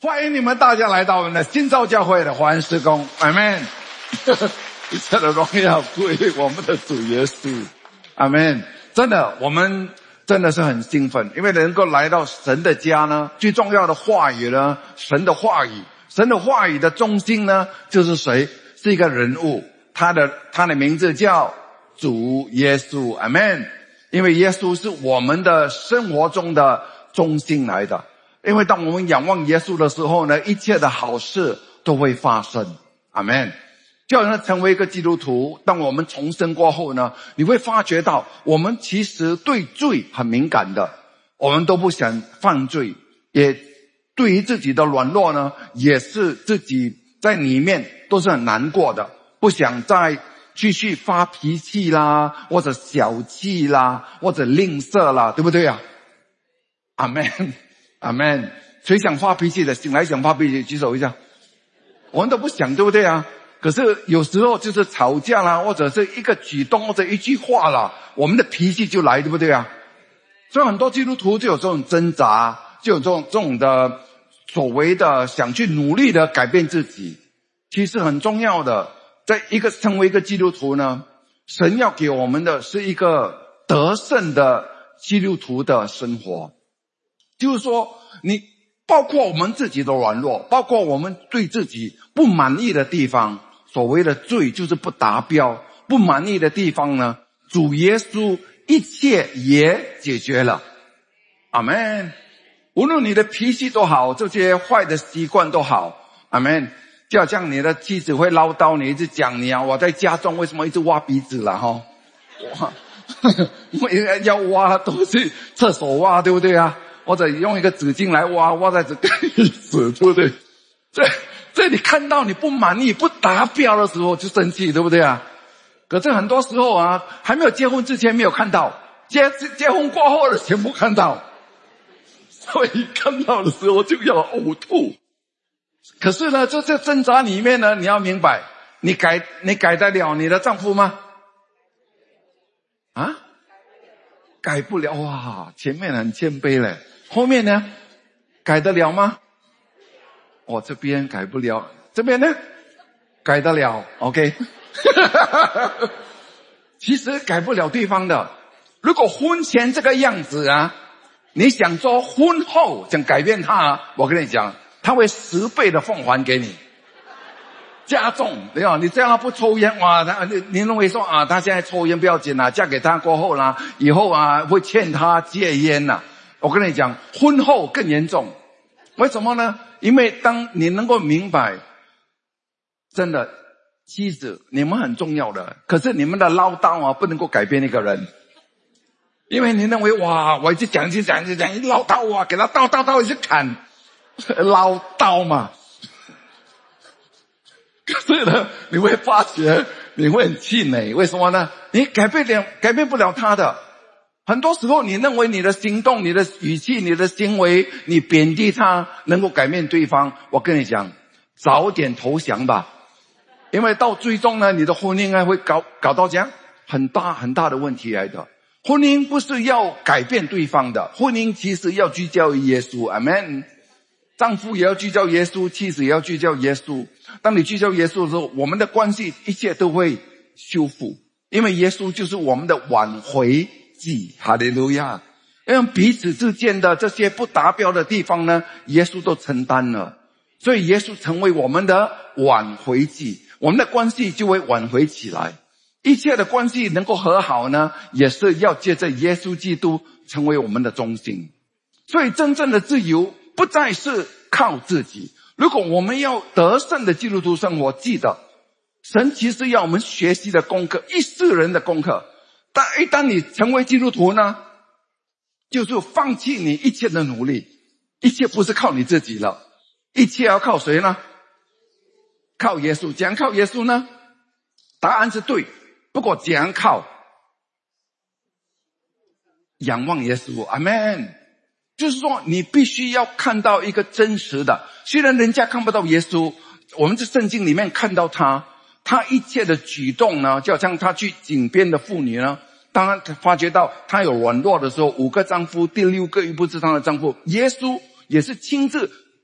欢迎你们大家来到我们的新造教会的华恩施工，阿们。一切的荣耀归我们的主耶稣，阿们。真的，我们真的是很兴奋，因为能够来到神的家呢，最重要的话语呢，神的话语，神的话语的中心呢，就是谁？是一个人物，他的名字叫主耶稣，阿们。因为耶稣是我们的生活中的中心来的。因为当我们仰望耶稣的时候呢，一切的好事都会发生，阿们。就好像成为一个基督徒，当我们重生过后呢，你会发觉到我们其实对罪很敏感的，我们都不想犯罪，也对于自己的软弱呢，也是自己在里面都是很难过的，不想再继续发脾气啦，或者小气啦，或者吝啬啦，对不对啊？阿们，阿们。谁想发脾气的？醒来想发脾气举手一下。我们都不想，对不对啊？可是有时候就是吵架啦，或者是一个举动或者一句话啦，我们的脾气就来，对不对啊？所以很多基督徒就有这种挣扎，就有这种的所谓的想去努力的改变自己。其实很重要的，在成为一个基督徒呢，神要给我们的是一个得胜的基督徒的生活。就是说，你包括我们自己的软弱，包括我们对自己不满意的地方，所谓的罪就是不达标，不满意的地方呢，主耶稣一切也解决了，阿们。无论你的脾气都好，这些坏的习惯都好，阿们。就好像你的妻子会唠叨你，一直讲你啊，我在家中为什么一直挖鼻子了哈？要挖都是厕所挖，对不对啊？或者用一个纸巾来挖在这个意思，对不对？这你看到你不满意不达标的时候就生气，对不对啊？可是很多时候啊，还没有结婚之前没有看到，结婚过后的全部看到，所以看到的时候就要呕吐。可是呢，这挣扎里面呢，你要明白，你改得了你的丈夫吗？啊？改不了。哇，前面很谦卑嘞，后面呢改得了吗？这边改不了，这边呢改得了 OK 其实改不了对方的。如果婚前这个样子啊，你想说婚后想改变他啊，我跟你讲，他会10倍的奉还给你，加重，对吧？你这样他不抽烟，哇，你认为说啊，他现在抽烟不要紧啦，嫁给他过后啦，以后啊会劝他戒烟啦。我跟你讲，婚后更严重。为什么呢？因为当你能够明白，真的妻子你们很重要的，可是你们的唠叨啊不能够改变一个人。因为你认为哇，我一直讲一唠叨啊，给他叨一直砍，唠叨嘛。可是呢，你会发觉你会很气馁，为什么呢？你改变不了他的。很多时候你认为你的行动、你的语气、你的行为，你贬低他能够改变对方，我跟你讲，早点投降吧。因为到最终呢，你的婚姻会搞到这样很大的问题来的。婚姻不是要改变对方的，婚姻其实要聚焦于耶稣，阿们。丈夫也要聚焦耶稣，妻子也要聚焦耶稣。当你聚焦耶稣的时候，我们的关系一切都会修复，因为耶稣就是我们的挽回祭，哈利路亚。因为彼此之间的这些不达标的地方呢，耶稣都承担了，所以耶稣成为我们的挽回祭，我们的关系就会挽回起来。一切的关系能够和好呢，也是要借着耶稣基督成为我们的中心。所以真正的自由不再是靠自己。如果我们要得胜的基督徒生活，记得神其实要我们学习的功课，一世人的功课。但一旦你成为基督徒呢，就是放弃你一切的努力，一切不是靠你自己了，一切要靠谁呢？靠耶稣。怎样靠耶稣呢？答案是对，不过怎样靠？仰望耶稣，阿们。就是说你必须要看到一个真实的，虽然人家看不到耶稣，我们在圣经里面看到他一切的举动呢，就好像他去井边的妇女呢，当然发觉到他有软弱的时候，5个丈夫，第6个又不是他的丈夫，耶稣也是亲自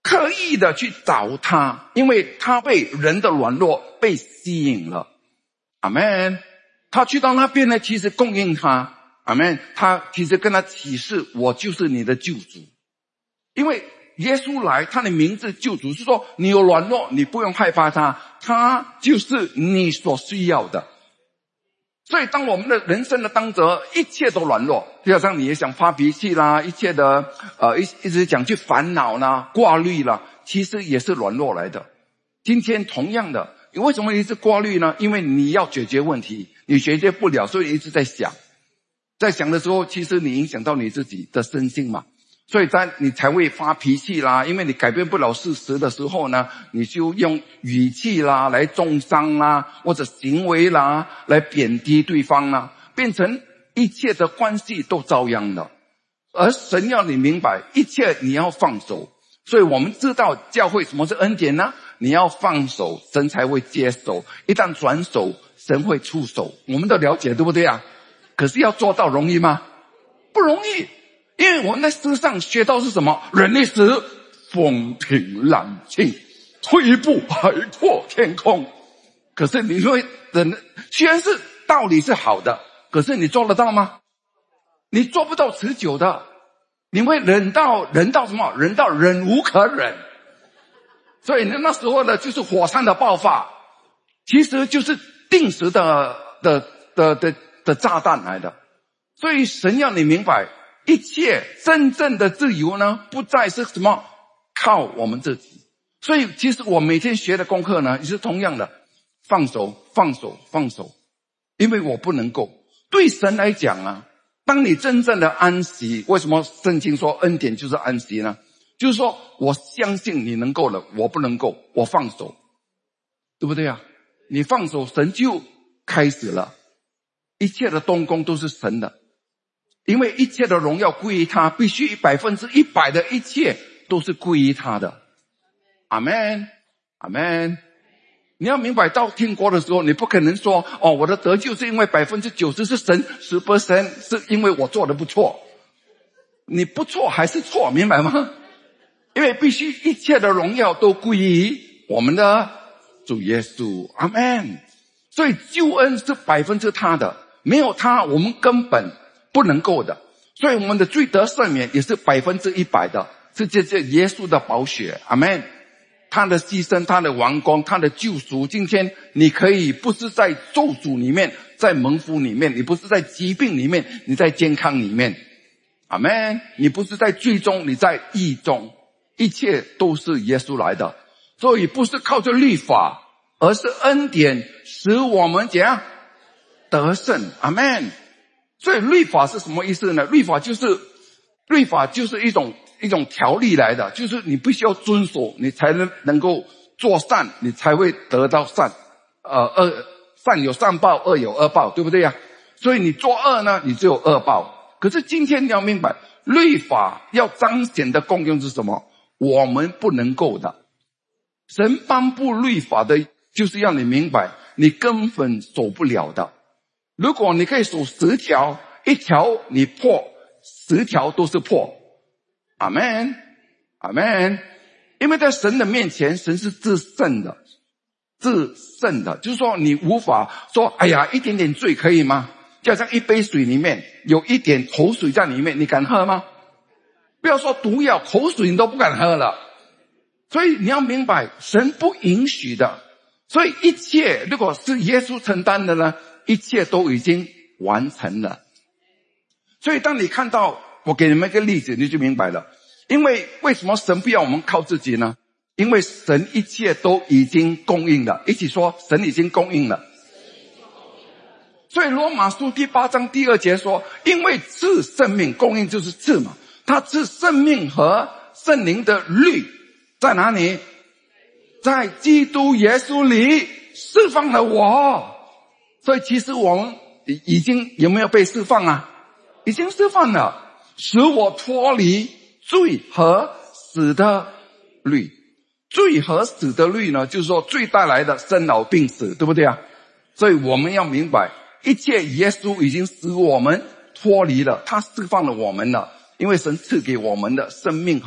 刻意的去找他，因为他被人的软弱被吸引了。阿们。他去到那边呢，其实供应他。阿们。他其实跟他启示，我就是你的救主。因为耶稣来，他的名字救主是说，你有软弱，你不用害怕他，他就是你所需要的。所以当我们的人生的当中，一切都软弱，就好像你也想发脾气啦，一切的一直讲去烦恼啦、挂虑啦，其实也是软弱来的。今天同样的，为什么一直挂虑呢？因为你要解决问题，你解决不了，所以一直在想。在想的时候，其实你影响到你自己的身心嘛。所以你才会发脾气啦，因为你改变不了事实的时候呢，你就用语气啦来中伤啦，或者行为啦来贬低对方啦，变成一切的关系都遭殃了。而神要你明白，一切你要放手。所以我们知道教会什么是恩典呢？你要放手，神才会接手。一旦转手，神会出手。我们都了解，对不对啊？可是要做到容易吗？不容易。因为我们在世上学到是什么？忍一时，风平浪静，退一步海阔天空。可是你说忍，虽然是道理是好的，可是你做得到吗？你做不到持久的。你会忍到什么？忍到忍无可忍。所以那时候呢，就是火山的爆发，其实就是定时的炸弹来的。所以神要你明白，一切真正的自由呢，不再是什么靠我们自己。所以其实我每天学的功课呢，也是同样的，放手放手放手。因为我不能够。对神来讲啊，当你真正的安息，为什么圣经说恩典就是安息呢？就是说我相信你能够了，我不能够，我放手，对不对啊？你放手，神就开始了。一切的动工都是神的，因为一切的荣耀归于他，必须100%的一切都是归于他的。阿们，阿们。你要明白，到天国的时候，你不可能说我的得救是因为90%是神，10%是因为我做得不错。你不错还是错，明白吗？因为必须一切的荣耀都归于我们的主耶稣。阿们。所以救恩是100%他的，没有他我们根本不能够的。所以我们的罪得赦免也是100%的，是这耶稣的宝血。阿们。他的牺牲，他的完工，他的救赎。今天你可以不是在咒诅里面，在蒙福里面，你不是在疾病里面，你在健康里面。阿们。你不是在罪中，你在义中，一切都是耶稣来的。所以不是靠着律法，而是恩典使我们怎样得胜。阿们。所以律法是什么意思呢？律法就是一种条例来的，就是你必须要遵守，你才能够做善，你才会得到善。善有善报，恶有恶报，对不对呀？所以你做恶呢，你就有恶报。可是今天你要明白，律法要彰显的功用是什么？我们不能够的。神颁布律法的，就是要你明白，你根本守不了的。如果你可以守10条，1条你破，10条都是破。阿们，阿们。因为在神的面前，神是至圣的，就是说你无法说哎呀一点点罪可以吗？就好像一杯水里面有一点口水在里面，你敢喝吗？不要说毒药，口水你都不敢喝了。所以你要明白，神不允许的。所以一切如果是耶稣承担的呢，一切都已经完成了。所以当你看到，我给你们一个例子，你就明白了。因为为什么神不要我们靠自己呢？因为神一切都已经供应了。一起说，神已经供应了。所以罗马书第8章第2节说，因为赐生命，供应就是赐嘛，他赐生命和圣灵的律在哪里？在基督耶稣里释放了我。所以其实我们已经有没有被释放啊？已经释放了，使我脱离罪和死的律。罪和死的律呢，就是说罪带来的生老病死，对不对啊？所以我们要明白，一切耶稣已经使我们脱离了，他释放了我们了。因为神赐给我们的生命和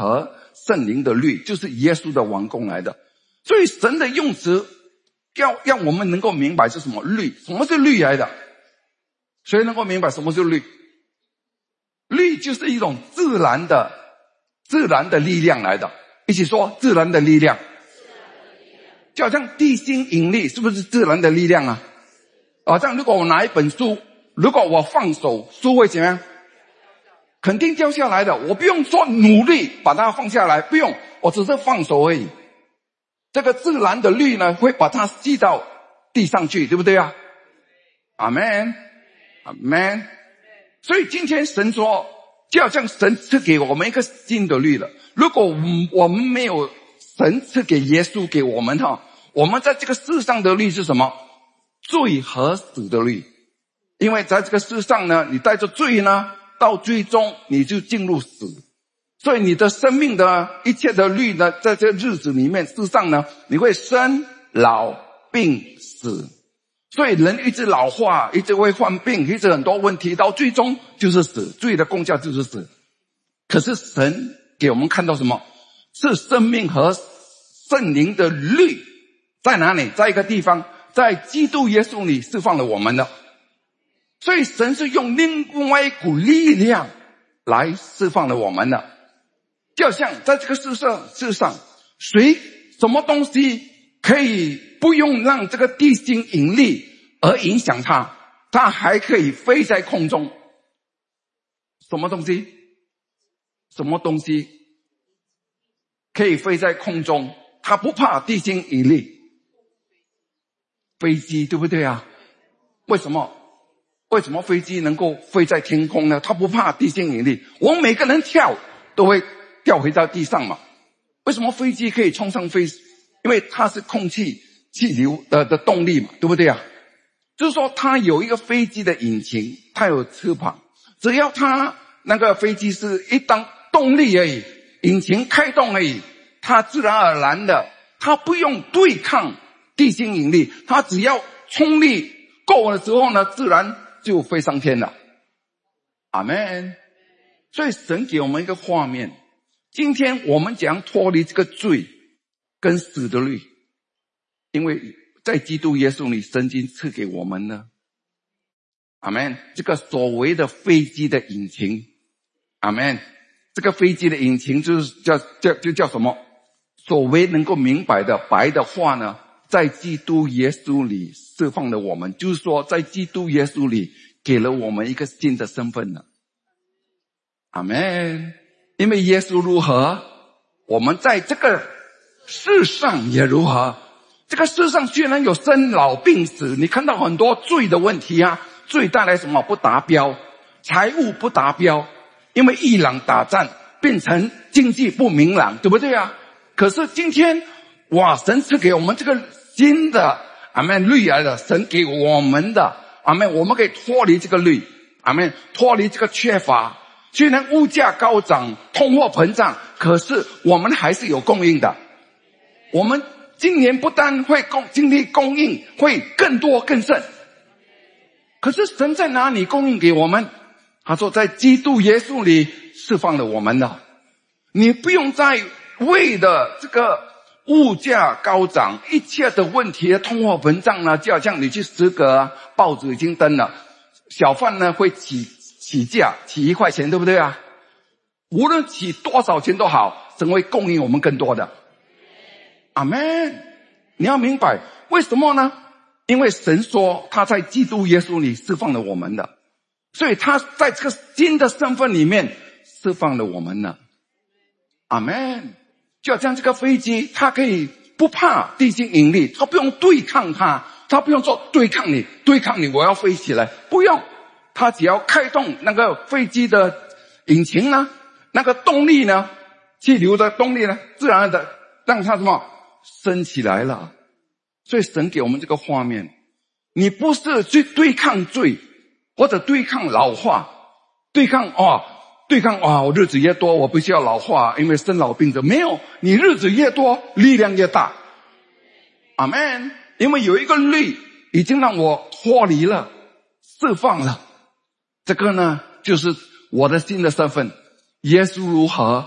圣灵的律，就是耶稣的完工来的。所以神的用词要让我们能够明白是什么律，什么是律来的？谁能够明白什么是律？律就是一种自然的力量来的。一起说，自然的力量。就好像地心引力是不是自然的力量啊？好像如果我拿一本书，如果我放手，书会怎么样？肯定掉下来的。我不用说努力把它放下来，不用，我只是放手而已。这个自然的律呢，会把它吸到地上去，对不对啊？阿们，阿们。所以今天神说，就好像神赐给我们一个新的律了。如果我们没有神赐给耶稣给我们我们在这个世上的律是什么？罪和死的律。因为在这个世上呢，你带着罪呢，到最终你就进入死。所以你的生命的一切的律呢，在这日子里面，世上呢，你会生老病死。所以人一直老化，一直会患病，一直很多问题，到最终就是死。罪的功效就是死。可是神给我们看到什么？是生命和圣灵的律在哪里？在一个地方，在基督耶稣里释放了我们的。所以神是用另外一股力量来释放了我们的。就好像在这个世上，什么东西可以不用让这个地心引力而影响它，它还可以飞在空中？什么东西？什么东西可以飞在空中？它不怕地心引力。飞机，对不对啊？为什么飞机能够飞在天空呢？它不怕地心引力。我们每个人跳都会掉回到地上嘛。为什么飞机可以冲上飞？因为它是空气流的动力嘛，对不对啊？就是说它有一个飞机的引擎，它有翅膀，只要它那个飞机是一当动力而已，引擎开动而已，它自然而然的，它不用对抗地心引力，它只要冲力够了之后呢，自然就飞上天了。阿们。所以神给我们一个画面，今天我们怎样脱离这个罪跟死的律？因为在基督耶稣里，神已经赐给我们了。阿们。这个所谓的飞机的引擎，阿们。这个飞机的引擎就是叫什么？所谓能够明白的白的话呢，在基督耶稣里释放了我们，就是说在基督耶稣里给了我们一个新的身份了。阿们。因为耶稣如何，我们在这个世上也如何。这个世上虽然有生老病死，你看到很多罪的问题啊，罪带来什么？不达标，财务不达标，因为伊朗打战变成经济不明朗，对不对啊？可是今天哇，神赐给我们这个新的阿们律来的，神给我们的阿们，我们可以脱离这个律，阿们，脱离这个缺乏。虽然物价高涨，通货膨胀，可是我们还是有供应的。我们今年不但会经历供应，会更多更盛。可是神在哪里供应给我们？他说在基督耶稣里释放了我们了。你不用再为了这个物价高涨，一切的问题，通货膨胀呢，就好像你去食阁，报纸已经登了，小贩呢会起价，起1块钱，对不对啊？无论起多少钱都好，神会供应我们更多的。阿们。你要明白为什么呢？因为神说他在基督耶稣里释放了我们的，所以他在这个新的身份里面释放了我们了。阿们。就好像这个飞机，它可以不怕地心引力，它不用对抗它，它不用说对抗你我要飞起来，不用。它只要开动那个飞机的引擎呢，那个动力呢，气流的动力呢，自然的让它什么升起来了。所以神给我们这个画面，你不是去对抗罪，或者对抗老化，对抗我日子越多我不需要老化，因为生老病死。没有，你日子越多力量越大。阿们。因为有一个律已经让我脱离了，释放了。这个呢就是我的新的身份。耶稣如何，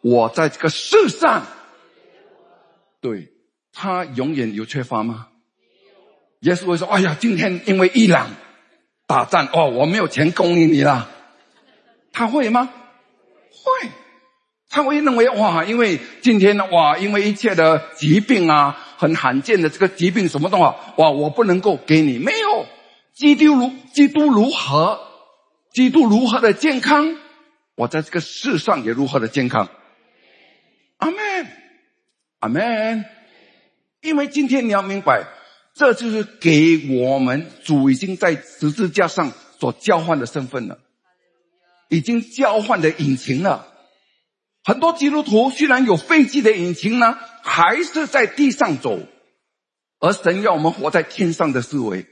我在这个世上，对，他永远有缺乏吗？耶稣会说，哎呀，今天因为伊朗打仗，我没有钱供应你了。他会吗？会。他会认为，因为今天因为一切的疾病啊，很罕见的这个疾病什么的话，我不能够给你。没有，基督如何的健康，我在这个世上也如何的健康。阿们，阿们。因为今天你要明白，这就是给我们主已经在十字架上所交换的身份了，已经交换的引擎了。很多基督徒虽然有飞机的引擎呢，还是在地上走，而神要我们活在天上的思维。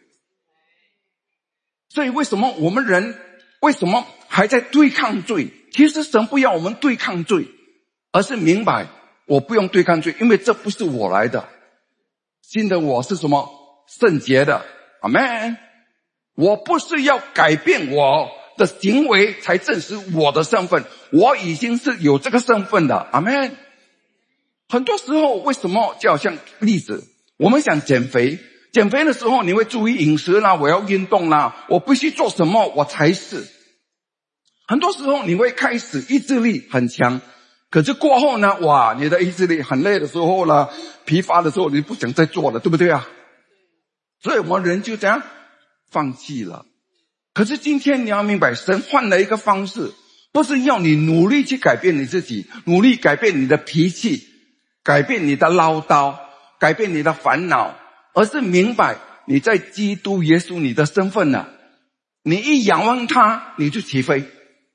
所以为什么我们人为什么还在对抗罪？其实神不要我们对抗罪，而是明白我不用对抗罪，因为这不是我来的。新的我是什么？圣洁的。阿们。我不是要改变我的行为才证实我的身份，我已经是有这个身份的。阿们。很多时候为什么就好像例子，我们想减肥的时候，你会注意饮食啦，我要运动啦，我必须做什么我才是。很多时候你会开始意志力很强，可是过后呢，你的意志力很累的时候啦，疲乏的时候，你不想再做了，对不对啊？所以我们人就这样放弃了。可是今天你要明白，神换了一个方式，不是要你努力去改变你自己，努力改变你的脾气，改变你的唠叨，改变你的烦恼，而是明白你在基督耶稣你的身份了。你一仰望他，你就起飞。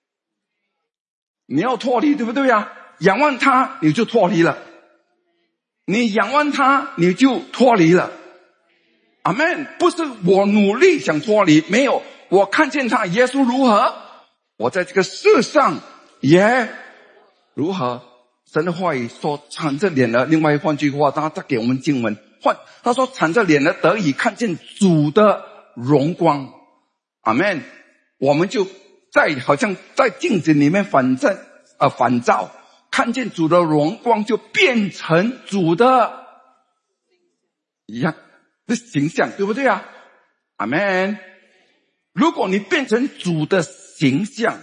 你要脱离，对不对啊？仰望他，你就脱离了。你仰望他，你就脱离了。阿们。不是我努力想脱离，没有，我看见他耶稣如何，我在这个世上也如何。神的话语说敞着脸了，另外换句话他给我们经文他说敞着脸了得以看见主的荣光。阿们。我们就好像在镜子里面反照，看见主的荣光，就变成主的一样的形象，对不对啊？阿们。如果你变成主的形象，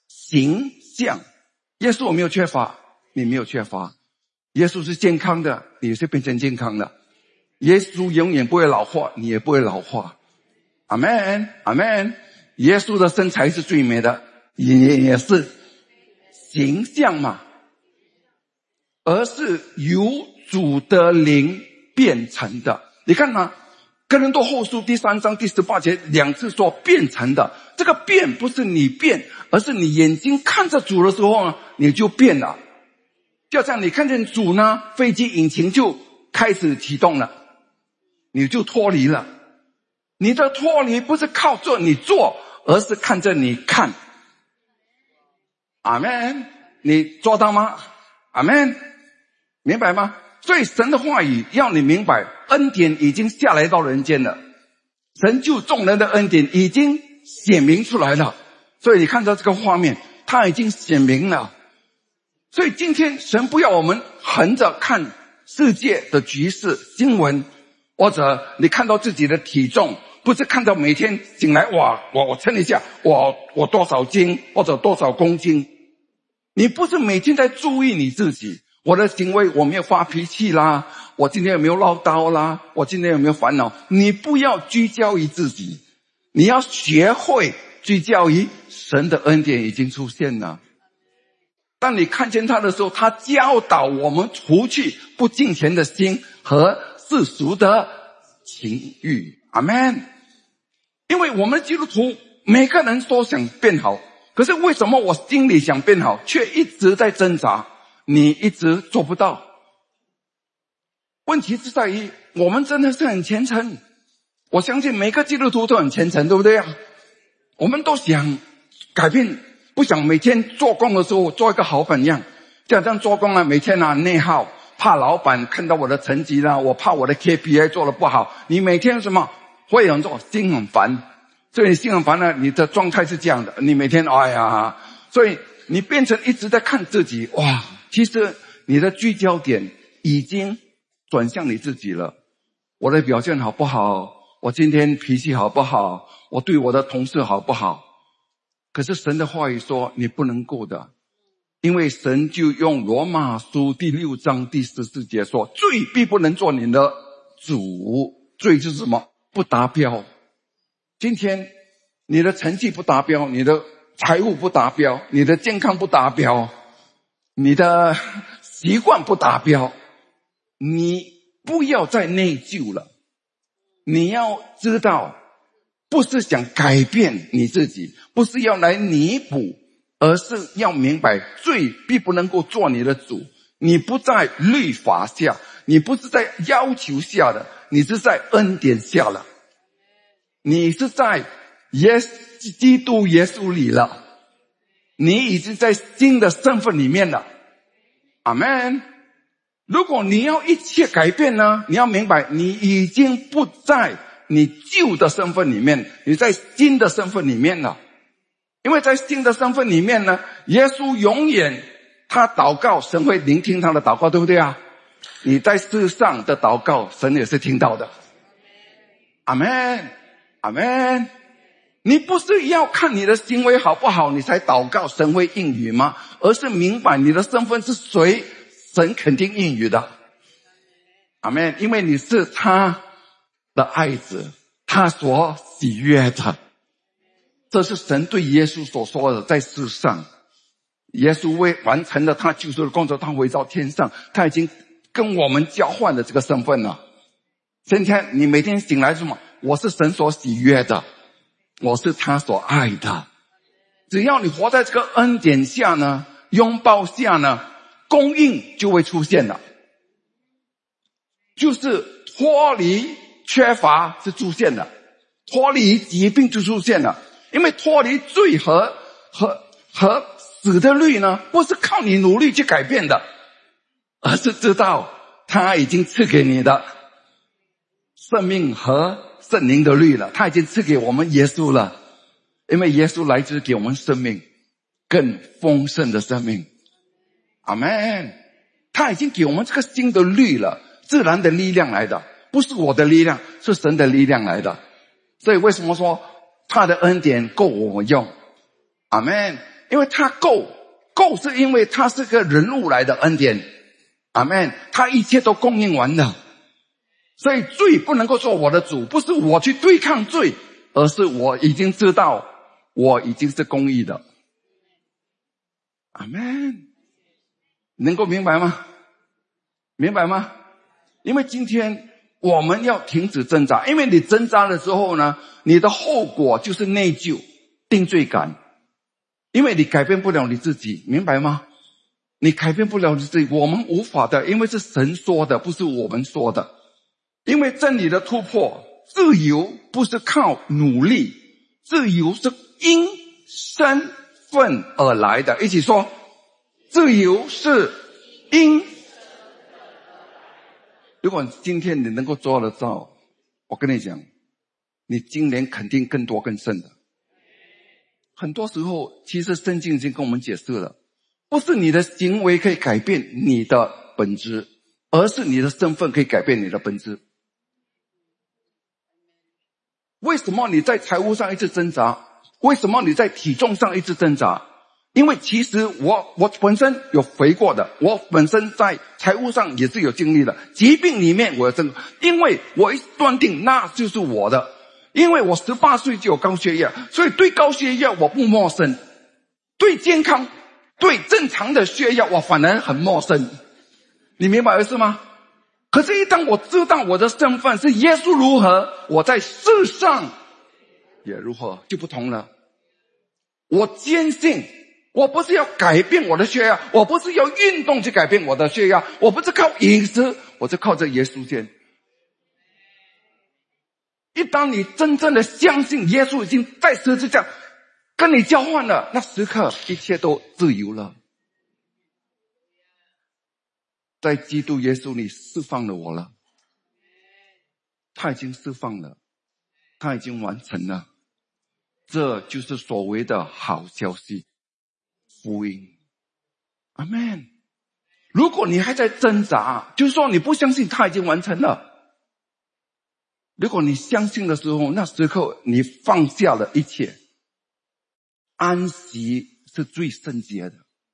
耶稣有没有缺乏？你没有缺乏。耶稣是健康的，你是变成健康的。耶稣永远不会老化，你也不会老化。阿们，阿们。耶稣的身材是最美的，也是形象嘛，而是由主的灵变成的。你看嘛，哥林多后书第3章第18节2次说变成的。这个变不是你变，而是你眼睛看着主的时候呢，你就变了。就像你看见主呢，飞机引擎就开始启动了，你就脱离了。你的脱离不是靠着你做，而是看着你看。阿们。你做到吗？阿们。明白吗？所以神的话语要你明白，恩典已经下来到人间了，神救众人的恩典已经显明出来了。所以你看到这个画面，它已经显明了。所以今天神不要我们横着看世界的局势新闻，或者你看到自己的体重，不是看到每天醒来我称一下我多少斤或者多少公斤。你不是每天在注意你自己，我的行为我没有发脾气啦，我今天有没有唠叨啦，我今天有没有烦恼。你不要聚焦于自己，你要学会聚焦于神的恩典已经出现了。当你看见他的时候，他教导我们除去不敬虔的心和世俗的情欲。阿们。因为我们基督徒每个人都想变好，可是为什么我心里想变好，却一直在挣扎，你一直做不到？问题是在于我们真的是很虔诚，我相信每个基督徒都很虔诚，对不对啊？我们都想改变，不想每天做工的时候做一个好榜样。这样做工啊，每天啊内耗，怕老板看到我的成绩啦，我怕我的 KPI 做得不好。你每天什么会很做，心很烦。所以你心很烦呢，你的状态是这样的，你每天所以你变成一直在看自己， 其实你的聚焦点已经转向你自己了。我的表现好不好？我今天脾气好不好？我对我的同事好不好？可是神的话语说你不能够的，因为神就用罗马书第6章第14节说，罪必不能做你的主。罪就是什么？不达标。今天你的成绩不达标，你的财务不达标，你的健康不达标，你的习惯不达标，你不要再内疚了。你要知道，不是想改变你自己，不是要来弥补，而是要明白罪必不能够做你的主。你不在律法下，你不是在要求下的，你是在恩典下了，你是在基督耶稣里了，你已经在新的身份里面了。阿们。如果你要一切改变呢，你要明白你已经不在你旧的身份里面，你在新的身份里面了。因为在新的身份里面呢，耶稣永远他祷告，神会聆听他的祷告，对不对啊？你在世上的祷告，神也是听到的。阿们，阿们。你不是要看你的行为好不好你才祷告神会应允吗？而是明白你的身份是谁，神肯定应允的。阿们。因为你是他的爱子，他所喜悦的。这是神对耶稣所说的，在世上耶稣为完成了他救赎的工作，他回到天上，他已经跟我们交换了这个身份了。今天你每天醒来是什么？我是神所喜悦的，我是他所爱的。只要你活在这个恩典下呢，拥抱下呢，供应就会出现了，就是脱离缺乏是出现的，脱离疾病就出现了。因为脱离罪和死的律呢，不是靠你努力去改变的，而是知道他已经赐给你的生命和圣灵的律了，他已经赐给我们耶稣了。因为耶稣来自给我们生命，更丰盛的生命。阿们。他已经给我们这个新的律了，自然的力量来的，不是我的力量，是神的力量来的。所以为什么说他的恩典够我们用？阿们。因为他够是因为他是个人物来的恩典。阿们。他一切都供应完了，所以罪不能够做我的主，不是我去对抗罪，而是我已经知道我已经是公义的。阿们。能够明白吗？明白吗？因为今天我们要停止挣扎，因为你挣扎的时候呢，你的后果就是内疚、定罪感，因为你改变不了你自己，明白吗？你改变不了你自己，我们无法的，因为是神说的，不是我们说的。因为真理的突破，自由不是靠努力，自由是因身份而来的。一起说，自由是因。如果今天你能够做得到，我跟你讲，你今年肯定更多更胜的。很多时候其实圣经已经跟我们解释了，不是你的行为可以改变你的本质，而是你的身份可以改变你的本质。为什么你在财务上一直挣扎？为什么你在体重上一直挣扎？因为其实我本身有肥过的，我本身在财务上也是有经历的，疾病里面我有挣，因为我一断定那就是我的，因为我18岁就有高血压，所以对高血压我不陌生，对健康对正常的血压我反而很陌生，你明白意思吗？可是一当我知道我的身份是耶稣如何，我在世上也如何，就不同了。我坚信我不是要改变我的血压，我不是要运动去改变我的血压，我不是靠饮食，我是靠着耶稣先。一当你真正的相信耶稣已经在十字架跟你交换了，那时刻一切都自由了。在基督耶稣里释放了我了，他已经释放了，他已经完成了，这就是所谓的好消息，福音。阿们。 如果你还在挣扎，就是说你不相信他已经完成了。如果你相信的时候，那时刻你放下了一切。安息是最圣洁的。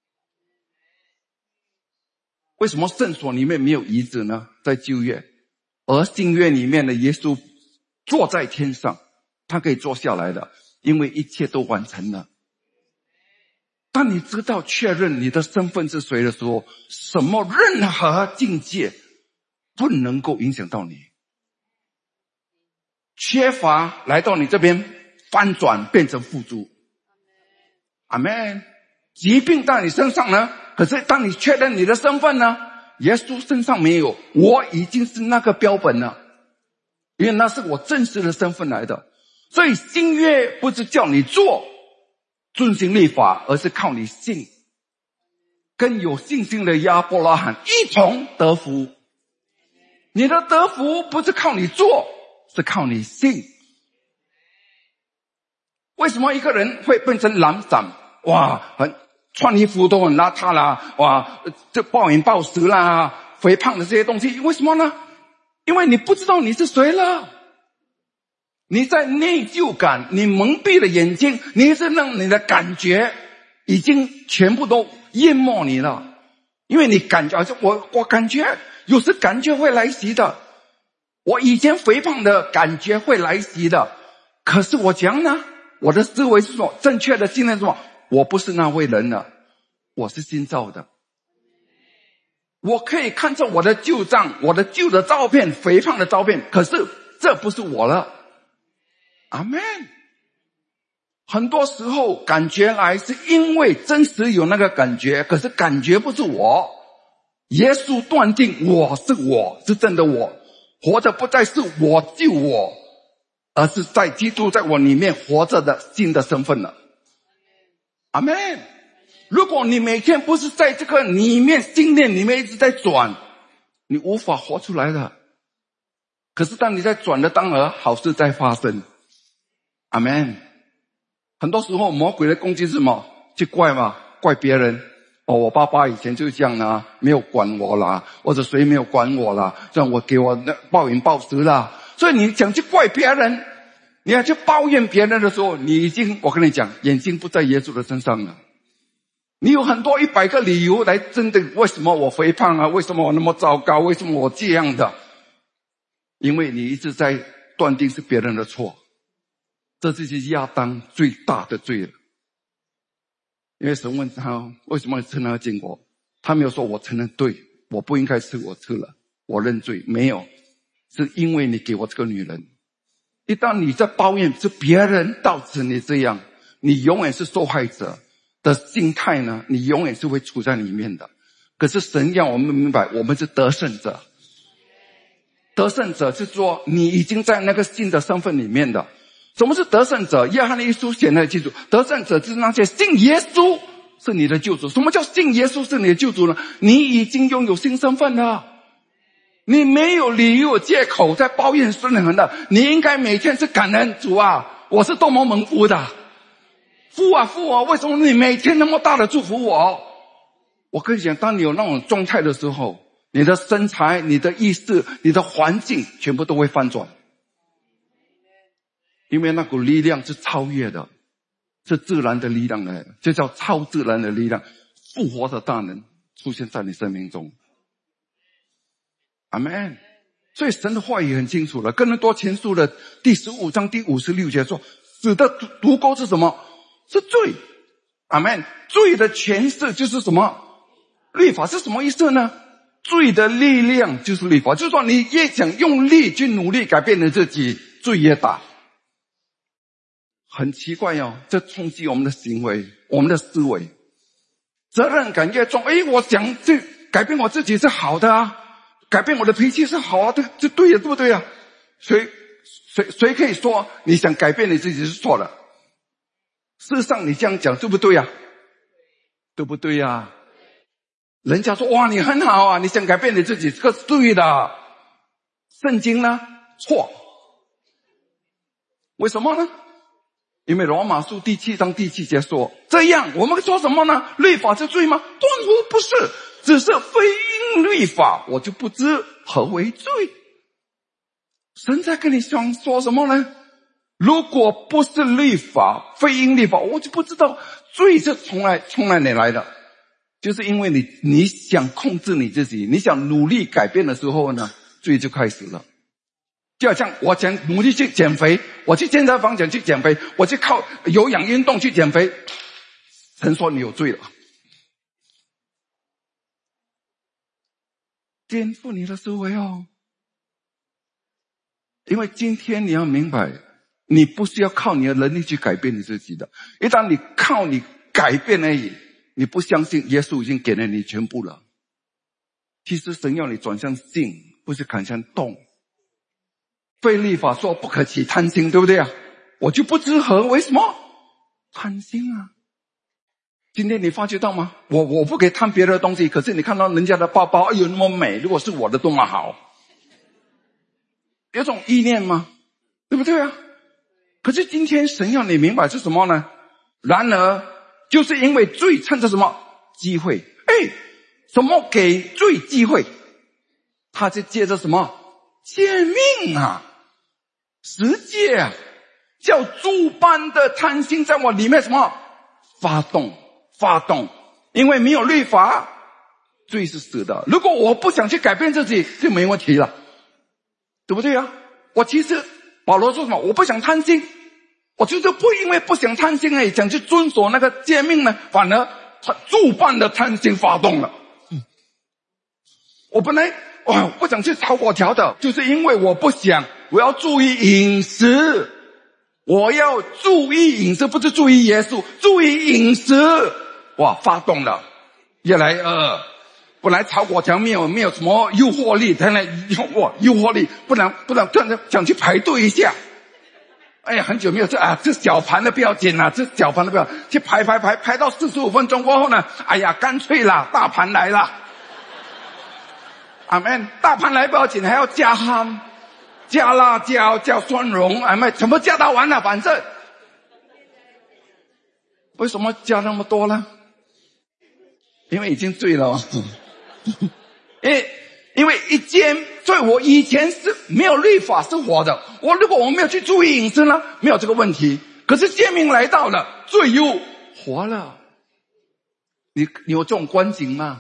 为什么圣所里面没有椅子呢？在旧约，而新约里面的耶稣坐在天上，他可以坐下来的，因为一切都完成了。当你知道确认你的身份是谁的时候，什么任何境界不能够影响到你。缺乏来到你这边，翻转变成富足。阿们。疾病到你身上呢，可是当你确认你的身份呢，耶稣身上没有，我已经是那个标本了，因为那是我真实的身份来的。所以新约不是叫你做遵行律法，而是靠你信，跟有信心的亚伯拉罕一同得福。你的得福不是靠你做，是靠你信。为什么一个人会变成懒散？哇，穿衣服都很邋遢啦，哇，这暴饮暴食啦，肥胖的这些东西，为什么呢？因为你不知道你是谁了。你在内疚感，你蒙蔽了眼睛，你是让你的感觉已经全部都淹没你了。因为你感觉我感觉有时感觉会来袭的，我以前肥胖的感觉会来袭的，可是我讲呢，我的思维是说正确的信念是说，我不是那位人了，我是新造的。我可以看着我的旧账，我的旧的照片，肥胖的照片，可是这不是我了。阿们。很多时候感觉来是因为真实有那个感觉，可是感觉不是我。耶稣断定我是真的我，活着不再是我救我，而是在基督在我里面活着的新的身份了。阿们。如果你每天不是在这个里面信念里面一直在转，你无法活出来的。可是当你在转的当儿，好事在发生。阿们。很多时候魔鬼的攻击是什么？去怪嘛，怪别人。我爸爸以前就是这样啦，没有管我啦，或者谁没有管我啦，这样我给我暴饮暴食啦。所以你想去怪别人，你要去抱怨别人的时候，你已经，我跟你讲，眼睛不在耶稣的身上了。你有很多100个理由来针对为什么我肥胖啊，为什么我那么糟糕，为什么我这样的，因为你一直在断定是别人的错。这就是亚当最大的罪了。因为神问他为什么吃那个坚果，他没有说我承认对，我不应该吃，我吃了，我认罪，没有，是因为你给我这个女人。一旦你在抱怨是别人导致你这样，你永远是受害者的心态呢，你永远是会处在里面的。可是神让我们明白，我们是得胜者。得胜者是说你已经在那个新的身份里面的。什么是得胜者？约翰一书写得清楚，得胜者就是那些信耶稣是你的救主。什么叫信耶稣是你的救主呢？你已经拥有新身份了，你没有理由借口在抱怨顺人的，你应该每天是感恩主啊，我是多么蒙福的，父啊父啊，为什么你每天那么大的祝福我？我跟你讲，当你有那种状态的时候，你的身材，你的意识，你的环境全部都会翻转。因为那股力量是超越的，是自然的力量来的，这叫超自然的力量，复活的大能出现在你生命中。阿们。所以神的话语很清楚了，哥林多前书的第15章第56节说，死的毒钩是什么？是罪。阿们。罪的诠释就是什么？律法是什么意思呢？罪的力量就是律法，就是说你越想用力去努力改变你自己，罪越大。很奇怪哦，这冲击我们的行为，我们的思维。责任感越重，我想这改变我自己是好的啊，改变我的脾气是好啊，这对呀，对不对啊？谁可以说你想改变你自己是错的？事实上你这样讲对不对啊？对不对啊？人家说哇你很好啊，你想改变你自己，这个是对的。圣经呢？错。为什么呢？因为罗马书第7章第7节说，这样我们说什么呢？律法是罪吗？断乎不是， 只是非因律法，我就不知何为罪。神在跟你想说什么呢？如果不是律法，非因律法，我就不知道罪是从哪里来的。就是因为你想控制你自己，你想努力改变的时候呢，罪就开始了。就好像我想努力去减肥，我去健身房想去减肥，我去靠有氧运动去减肥，神说你有罪了，颠覆你的思维哦。因为今天你要明白，你不是要靠你的能力去改变你自己的。一旦你靠你改变而已，你不相信耶稣已经给了你全部了。其实神要你转向信，不是转向动。非律法说不可起贪心，对不对啊？我就不知何为什么贪心啊。今天你发觉到吗？我不可以贪别的东西，可是你看到人家的包包，哎呦那么美，如果是我的多么好。有种意念吗？对不对啊？可是今天神要你明白是什么呢？然而就是因为罪趁着什么机会，什么给罪机会？他就借着什么诫命啊，十诫啊，叫诸般的贪心在我里面什么发动。因为没有律法，罪是死的。如果我不想去改变自己，就没问题了，对不对啊？我其实保罗说什么？我不想贪心，我就是不因为不想贪心而已，想去遵守那个诫命呢，反而诸般的贪心发动了。我本来不想去炒粿条的，就是因为我不想，我要注意饮食，我要注意饮食，不是注意耶稣，注意饮食。哇，发动了，越来本来炒粿条没有什么诱惑力，现在诱惑力，不然突然想去排队一下。哎呀，很久没有这小盘的不要紧啦，这小盘的不要去排到45分钟过后呢，哎呀，干脆啦，大盘来了。阿们，大盘来不要紧，还要加ham、加辣椒、加蒜蓉，阿们，全部加到完了，反正为什么加那么多呢？因为已经醉了。因为所以我以前是没有律法是活的，如果我没有去注意饮食呢，没有这个问题。可是诫命来到了，罪又活了。你有这种光景吗？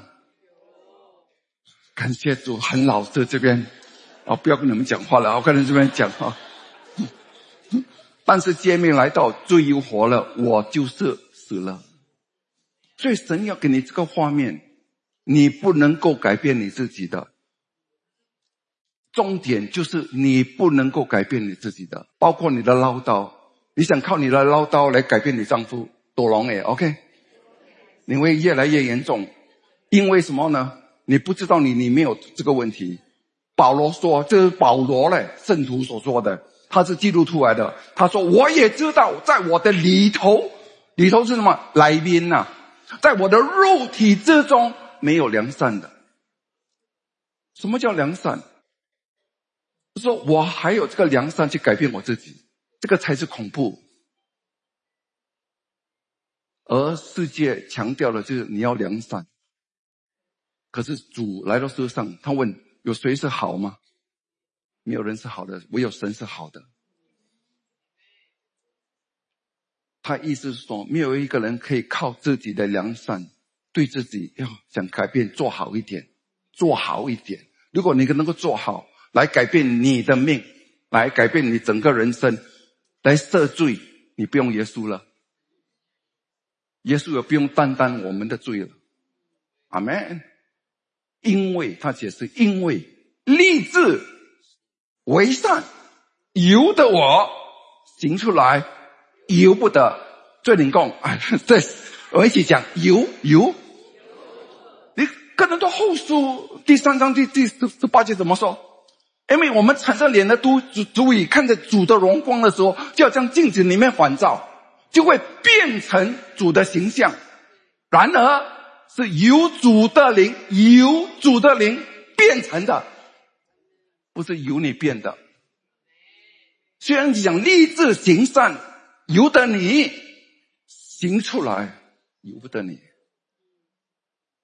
感谢主，很老实这边不要跟你们讲话了，我跟你这边讲话。但是诫命来到，罪又活了，我就是死了。所以神要给你这个画面，你不能够改变你自己的。重点就是你不能够改变你自己的，包括你的唠叨。你想靠你的唠叨来改变你丈夫，多容易 ，OK？ 你会越来越严重。因为什么呢？你不知道你没有这个问题。保罗说，这是保罗圣徒所说的，他是基督徒来的。他说我也知道在我的里头是什么？来宾啊，在我的肉体之中没有良善的。什么叫良善？说我还有这个良善去改变我自己，这个才是恐怖。而世界强调的就是你要良善。可是主来到世上，他问有谁是好吗？没有人是好的，唯有神是好的。他意思是说，没有一个人可以靠自己的良善对自己要想改变，做好一点。如果你能够做好，来改变你的命，来改变你整个人生，来赦罪，你不用耶稣了。耶稣也不用担当我们的罪了。阿们。因为他解释，因为立志为善，由得我行出来，由不得罪人讲。对，我一起讲由。你哥林多后书第3章第18节怎么说？因为我们产生脸的都足以看着主的荣光的时候，就要将镜子里面反照，就会变成主的形象。然而是由主的灵变成的，不是由你变的。虽然你讲立志行善，由得你行出来，由不得你。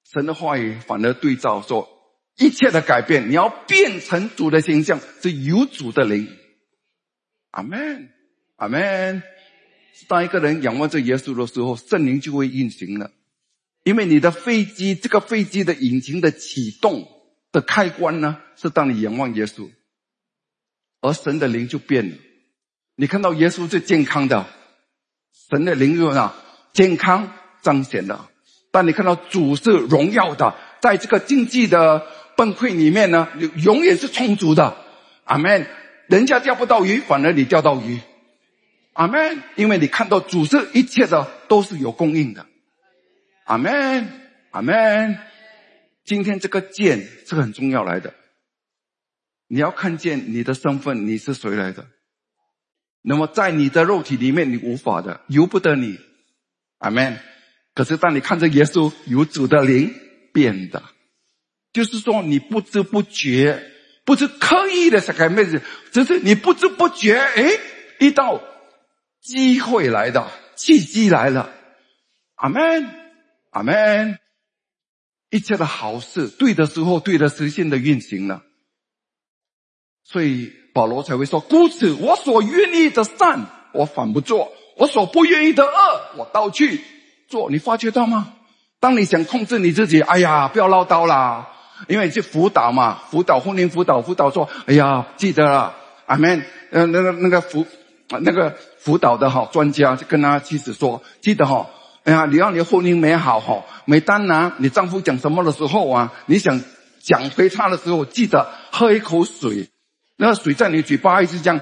神的话语反而对照说，一切的改变，你要变成主的形象，是有主的灵。阿们，阿们。当一个人仰望着耶稣的时候，圣灵就会运行了。因为你的飞机，这个飞机的引擎的启动的开关呢，是当你仰望耶稣，而神的灵就变了。你看到耶稣是健康的，神的灵就健康彰显了。但你看到主是荣耀的，在这个经济的崩溃里面呢，永远是充足的。阿们。人家钓不到鱼，反而你钓到鱼。阿们。因为你看到主是一切的都是有供应的。阿们，阿们。今天这个见是很重要来的，你要看见你的身份，你是谁来的。那么在你的肉体里面你无法的，由不得你。阿们。可是当你看着耶稣，有主的灵变的，就是说你不知不觉，不是刻意的改变，只是你不知不觉，一道机会来的，契机来了。阿们，阿们。一切的好事，对的时候，对的时间的运行了。所以保罗才会说，故此我所愿意的善，我反不做；我所不愿意的恶，我倒去做。你发觉到吗？当你想控制你自己，哎呀，不要唠叨啦，因为去辅导嘛，辅导婚姻辅导说，哎呀，记得了，阿们。那个辅导的专家就跟他妻子说，记得哎呀，你要你的婚姻美好每当你丈夫讲什么的时候你想讲回他的时候，记得喝一口水，那个水在你嘴巴一直这样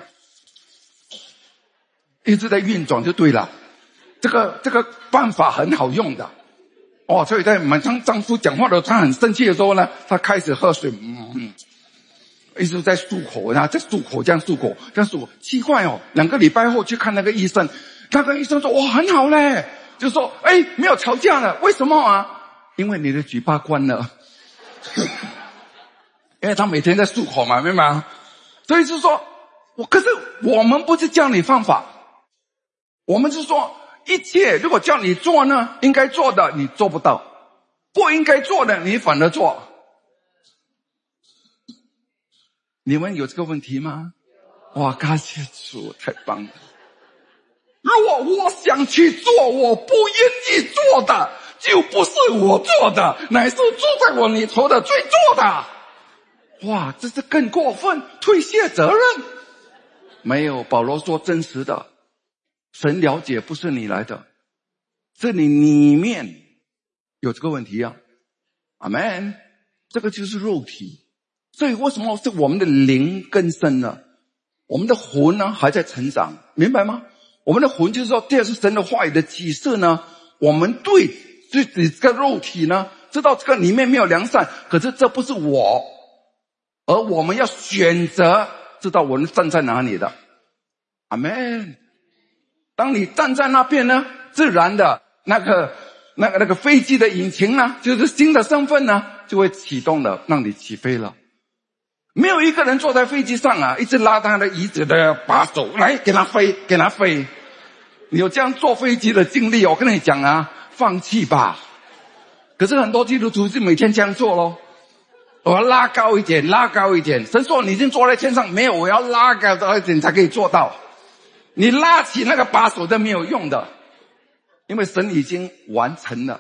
一直在运转就对了。这个办法很好用的。所以在每当丈夫讲话的时候，他很生气的时候呢，他开始喝水，一直在漱口，然后再漱口，这样漱口，这样漱口。奇怪2个礼拜后去看那个医生，那个医生说，哇，很好嘞，就说，没有吵架了。为什么因为你的嘴巴关了。因为他每天在漱口嘛，明白吗？所以是说，可是我们不是教你方法，我们是说，一切如果叫你做呢，应该做的你做不到，不应该做的你反而做。你们有这个问题吗？哇，感谢主，太棒了。如果我想去做我不愿意做的，就不是我做的，乃是住在我里头的最做的。哇，这是更过分，推卸责任。没有，保罗说真实的，神了解不是你来的，是你里面有这个问题阿们。这个就是肉体。所以为什么是我们的灵更深了，我们的魂呢还在成长，明白吗？我们的魂就是说，这是神的话语的启示呢，我们对这个肉体呢知道这个里面没有良善，可是这不是我，而我们要选择知道我们站在哪里的。阿们。当你站在那边呢，自然的那个飞机的引擎呢，就是新的身份呢就会启动了，让你起飞了。没有一个人坐在飞机上一直拉他的椅子的把手来给他飞，给他飞。你有这样坐飞机的经历，我跟你讲放弃吧。可是很多基督徒是每天这样做咯，我要拉高一点，拉高一点。神说你已经坐在天上，没有，我要拉高一点才可以做到。你拉起那个把手都没有用的，因为神已经完成了。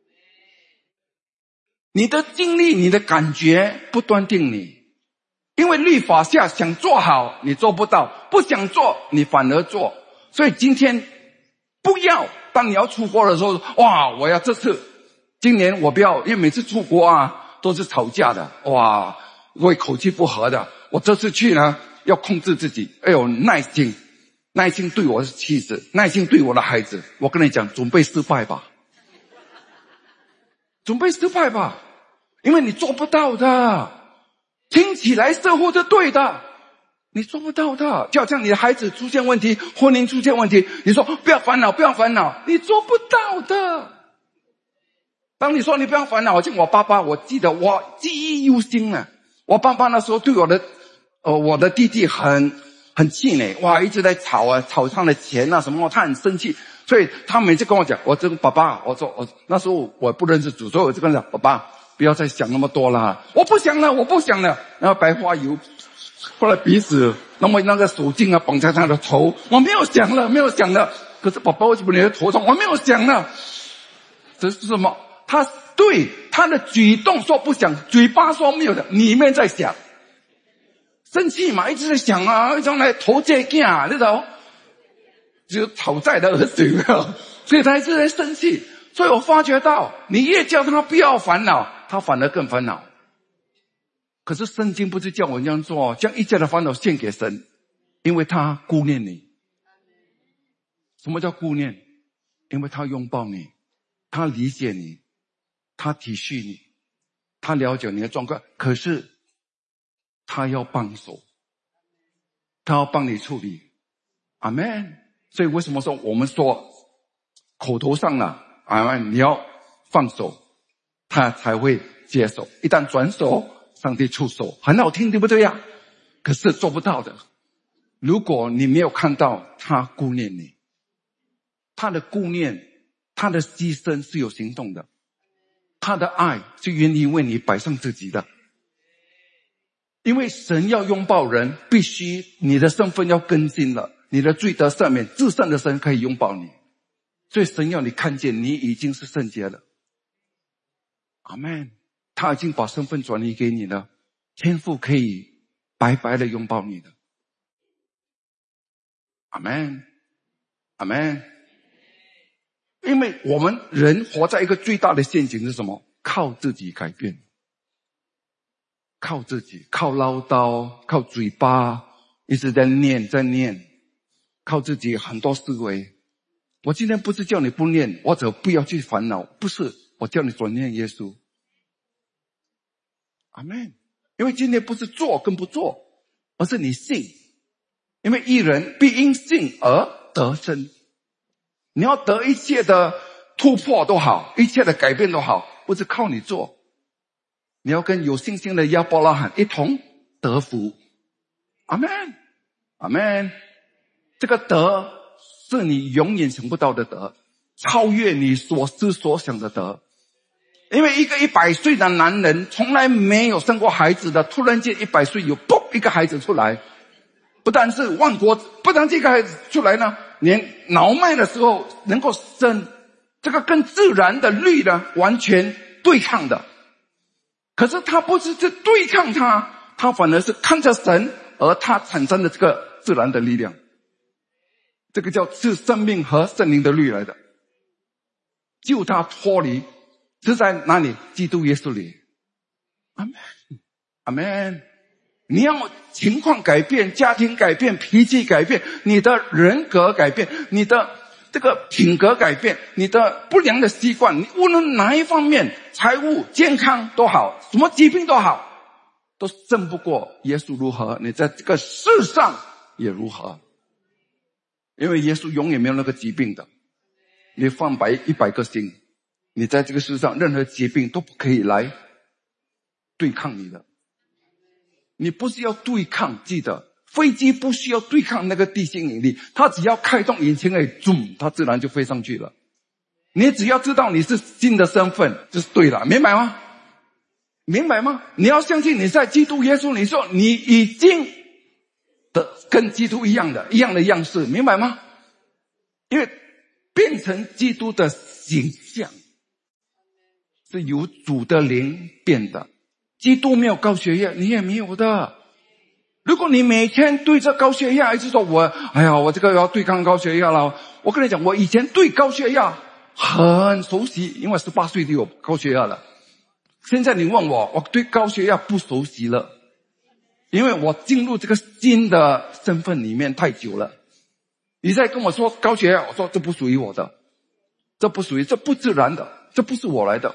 你的经历，你的感觉不断定你。因为律法下想做好你做不到，不想做你反而做。所以今天不要，当你要出国的时候，哇，我要这次今年我不要，因为每次出国都是吵架的，哇，会口气不合的。我这次去呢要控制自己，耐心对我的妻子，耐心对我的孩子。我跟你讲，准备失败吧，准备失败吧，因为你做不到的。听起来似乎是对的，你做不到的。就好像你的孩子出现问题，婚姻出现问题，你说不要烦恼，不要烦恼，你做不到的。当你说你不要烦恼，好像我爸爸，我记得我记忆犹新我爸爸那时候对我的弟弟很气馁，哇，一直在吵他的钱什么，他很生气。 所以他每次跟我讲，我这个爸爸，我说我那时候我不认识主，所以我就跟他讲，爸爸不要再想那么多了，我不想了。然后白花油过来鼻子，那么那个手巾啊绑在他的头，我没有想了。可是爸爸为什么你的头上？我没有想了。这是什么？他对他的举动说不想，嘴巴说没有的，里面在想。生气嘛，一直在想啊，一直来投这件那种，只有讨债的儿子，所以他一直在生气。所以我发觉到，你越叫他不要烦恼，他反而更烦恼。可是圣经不是叫我这样做，将一切的烦恼献给神，因为他顾念你。什么叫顾念？因为他拥抱你，他理解你，他体恤你，他了解你的状况。可是他要帮手，他要帮你处理。阿们。所以为什么说我们说口头上了，阿们，你要放手，他才会接受。一旦转手，上帝出手，很好听，对不对呀？可是做不到的。如果你没有看到他顾念你，他的顾念，他的牺牲是有行动的，他的爱是愿意为你摆上自己的。因为神要拥抱人，必须你的身份要更新了，你的罪得赦免，至圣的神可以拥抱你。所以神要你看见你已经是圣洁了。阿们。他已经把身份转移给你了，天父可以白白的拥抱你的。阿们。阿们。因为我们人活在一个最大的陷阱是什么？靠自己改变，靠自己，靠唠叨，靠嘴巴一直在念，靠自己很多思维。我今天不是叫你不念，或者不要去烦恼，不是，我叫你转念耶稣。阿们。因为今天不是做跟不做，而是你信。因为义人必因信而得生。你要得一切的突破都好，一切的改变都好，不是靠你做，你要跟有信心的亚伯拉罕一同得福。阿们。阿们。这个得是你永远想不到的得，超越你所思所想的得。因为一个100岁的男人从来没有生过孩子的，突然间100岁有嘣一个孩子出来，不但是万国，不但这个孩子出来呢，连脑脉的时候能够生，这个跟自然的律呢完全对抗的。可是他不是去对抗他反而是看着神，而他产生的这个自然的力量，这个叫是生命和圣灵的律来的，救他脱离，是在哪里？基督耶稣里。阿们。阿们。你要情况改变，家庭改变，脾气改变，你的人格改变，你的这个品格改变，你的不良的习惯，你无论哪一方面，财务健康都好，什么疾病都好，都胜不过耶稣。如何，你在这个世上也如何。因为耶稣永远没有那个疾病的，你放100个心，你在这个世上任何疾病都不可以来对抗你的。你不是要对抗，记得飞机不需要对抗那个地心引力，它只要开动引擎而已，它自然就飞上去了。你只要知道你是新的身份就是对了，明白吗？明白吗？你要相信你在基督耶稣，你说你已经的跟基督一样的样式，明白吗？因为变成基督的形象是由主的灵变的。基督没有高血压，你也没有的。如果你每天对着高血压一直说我这个要对抗高血压了，我跟你讲，我以前对高血压很熟悉，因为18岁就有高血压了。现在你问我对高血压不熟悉了，因为我进入这个新的身份里面太久了。你再跟我说高血压，我说这不属于我的，这不属于，这不自然的，这不是我来的。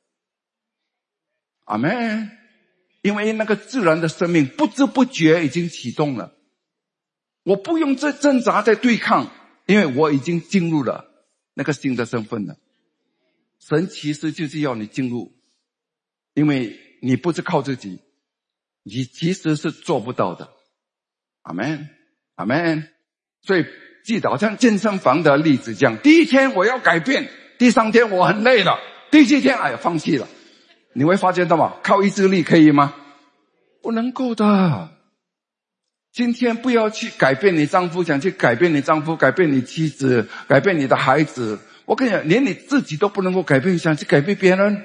阿们。因为那个自然的生命不知不觉已经启动了，我不用再挣扎在对抗，因为我已经进入了那个新的身份了。神其实就是要你进入，因为你不是靠自己，你其实是做不到的。阿们。阿们。所以记得好像健身房的例子这样，第一天我要改变，第3天我很累了，第7天哎呀放弃了。你会发现到吗？靠意志力可以吗？不能够的。今天不要去改变你丈夫，想去改变你丈夫，改变你妻子，改变你的孩子。我跟你讲，连你自己都不能够改变，想去改变别人。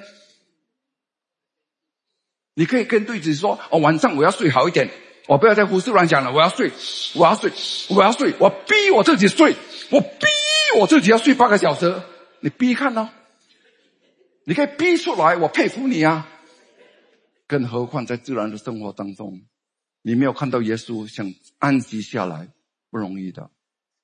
你可以跟对自己说，晚上我要睡好一点，我不要再胡思乱想了，我要睡，我逼我自己睡，我逼我自己要睡8个小时。你逼看哦，你可以逼出来，我佩服你啊。更何况在自然的生活当中，你没有看到耶稣想安息下来，不容易的，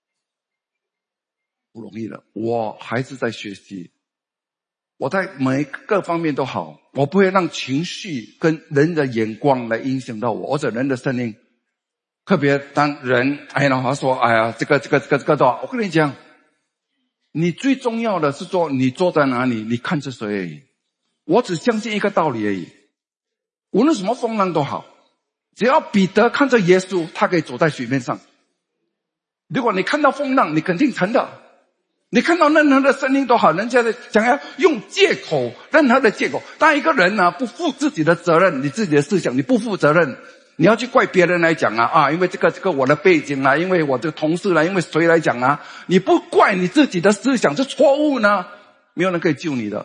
不容易的。我还是在学习，我在每个方面都好，我不会让情绪跟人的眼光来影响到我，或者人的声音。特别当人他说这个的话，我跟你讲，你最重要的是说你坐在哪里，你看着谁而已。我只相信一个道理而已，无论什么风浪都好，只要彼得看着耶稣，他可以走在水面上。如果你看到风浪，你肯定沉的。你看到任何的声音都好，人家想要用借口，任何的借口。当一个人不负自己的责任，你自己的思想你不负责任，你要去怪别人来讲因为这个我的背景因为我这个同事因为谁来讲你不怪你自己的思想是错误呢，没有人可以救你的。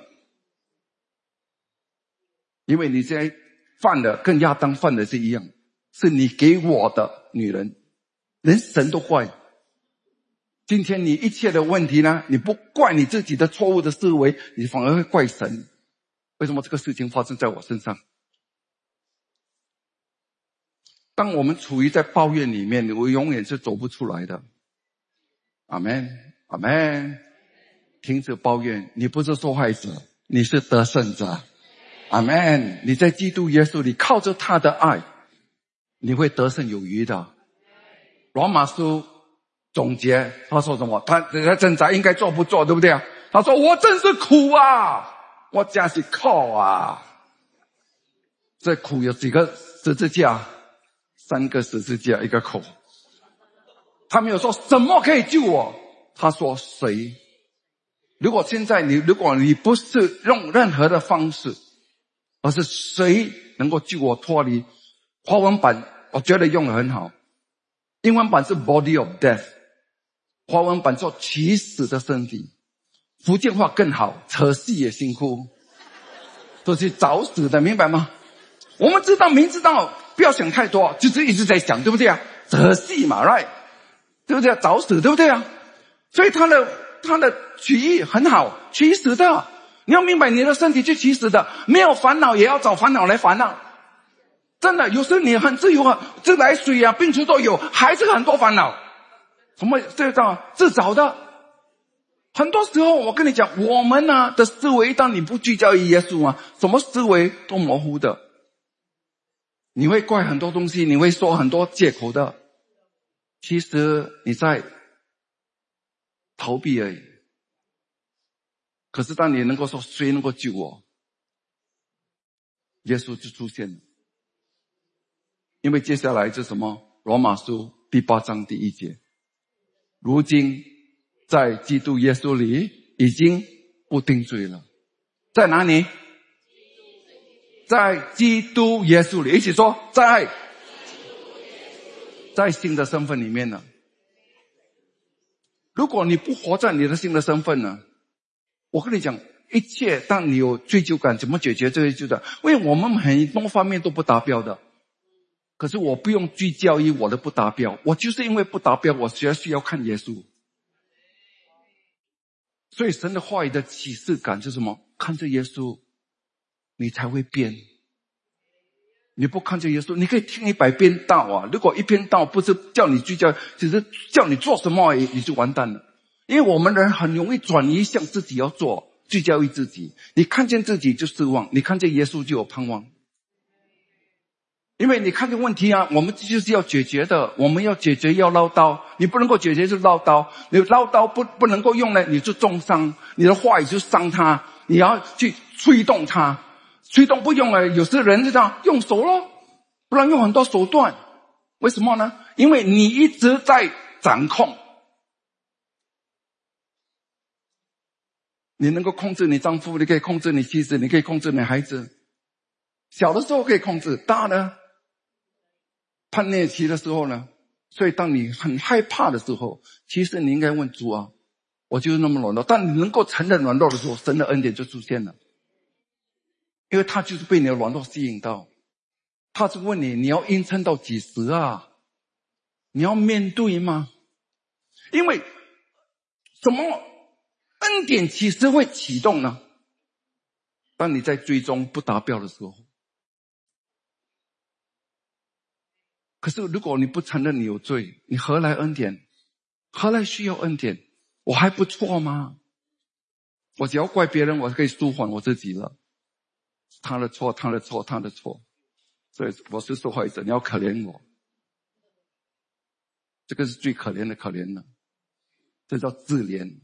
因为你现在犯的跟亚当犯的是一样，是你给我的女人，连神都怪。今天你一切的问题呢，你不怪你自己的错误的思维，你反而会怪神。为什么这个事情发生在我身上？当我们处于在抱怨里面，我永远是走不出来的。阿们，阿们。停止抱怨，你不是受害者，你是得胜者。阿们。你在基督耶稣里靠着他的爱，你会得胜有余的。罗马书总结他说什么？他挣扎应该做不做，对不对啊？他说我真是苦啊，我真是苦啊。这苦有几个十字架？3个十字架，1个口。他没有说什么可以救我，他说谁？如果现在如果你不是用任何的方式，而是谁能够救我脱离？华文版我觉得用得很好，英文版是 body of death， 华文版做起死的身体，福建话更好，扯戏也辛苦，都是找死的，明白吗？我们知道明知道不要想太多，就是一直在想，对不对啊？扯戏嘛 right， 对不对啊？找死，对不对啊？所以他的取义很好，取死的。你要明白你的身体去取死的，没有烦恼也要找烦恼来烦恼。真的，有时你很自由自来水病除都有，还是很多烦恼。什么这个自找的？很多时候我跟你讲，我们的思维，当你不聚焦于耶稣什么思维都模糊的。你会怪很多东西，你会说很多借口的，其实你在逃避而已。可是当你能够说谁能够救我，耶稣就出现了。因为接下来是什么？罗马书第8章第1节，如今在基督耶稣里已经不定罪了。在哪里？在基督耶稣里。一起说，在新的身份里面呢。如果你不活在你的新的身份呢，我跟你讲，一切当你有追求感，怎么解决这些追求感？因为我们很多方面都不达标的，可是我不用聚焦于我的不达标，我就是因为不达标，我需要看耶稣。所以神的话语的启示感是什么？看着耶稣你才会变。你不看着耶稣，你可以听100遍道如果一篇道不是叫你聚焦，只是叫你做什么而已，你就完蛋了。因为我们人很容易转移向自己要做，聚焦于自己。你看见自己就失望，你看见耶稣就有盼望。因为你看见问题我们就是要解决的，我们要解决要唠叨，你不能够解决就唠叨，你唠叨不能够用呢，你就重伤，你的话语就伤他，你要去催动他，催动不用有些人就这样用手咯，不然用很多手段。为什么呢？因为你一直在掌控， 你能够控制你丈夫，你可以控制你妻子，你可以控制你孩子。小的时候可以控制，大呢叛逆期的时候呢，所以当你很害怕的时候，其实你应该问主啊，我就是那么软弱。但你能够承认软弱的时候，神的恩典就出现了，因为他就是被你的软弱吸引到。他是问你，你要硬撑到几时啊？你要面对吗？因为什么恩典其实会启动呢？当你在最终不达标的时候。可是如果你不承认你有罪，你何来恩典？何来需要恩典？我还不错吗？我只要怪别人，我可以舒缓我自己了。他的错，他的错，他的错。所以我是受害者，你要可怜我。这个是最可怜的可怜了，这叫自怜，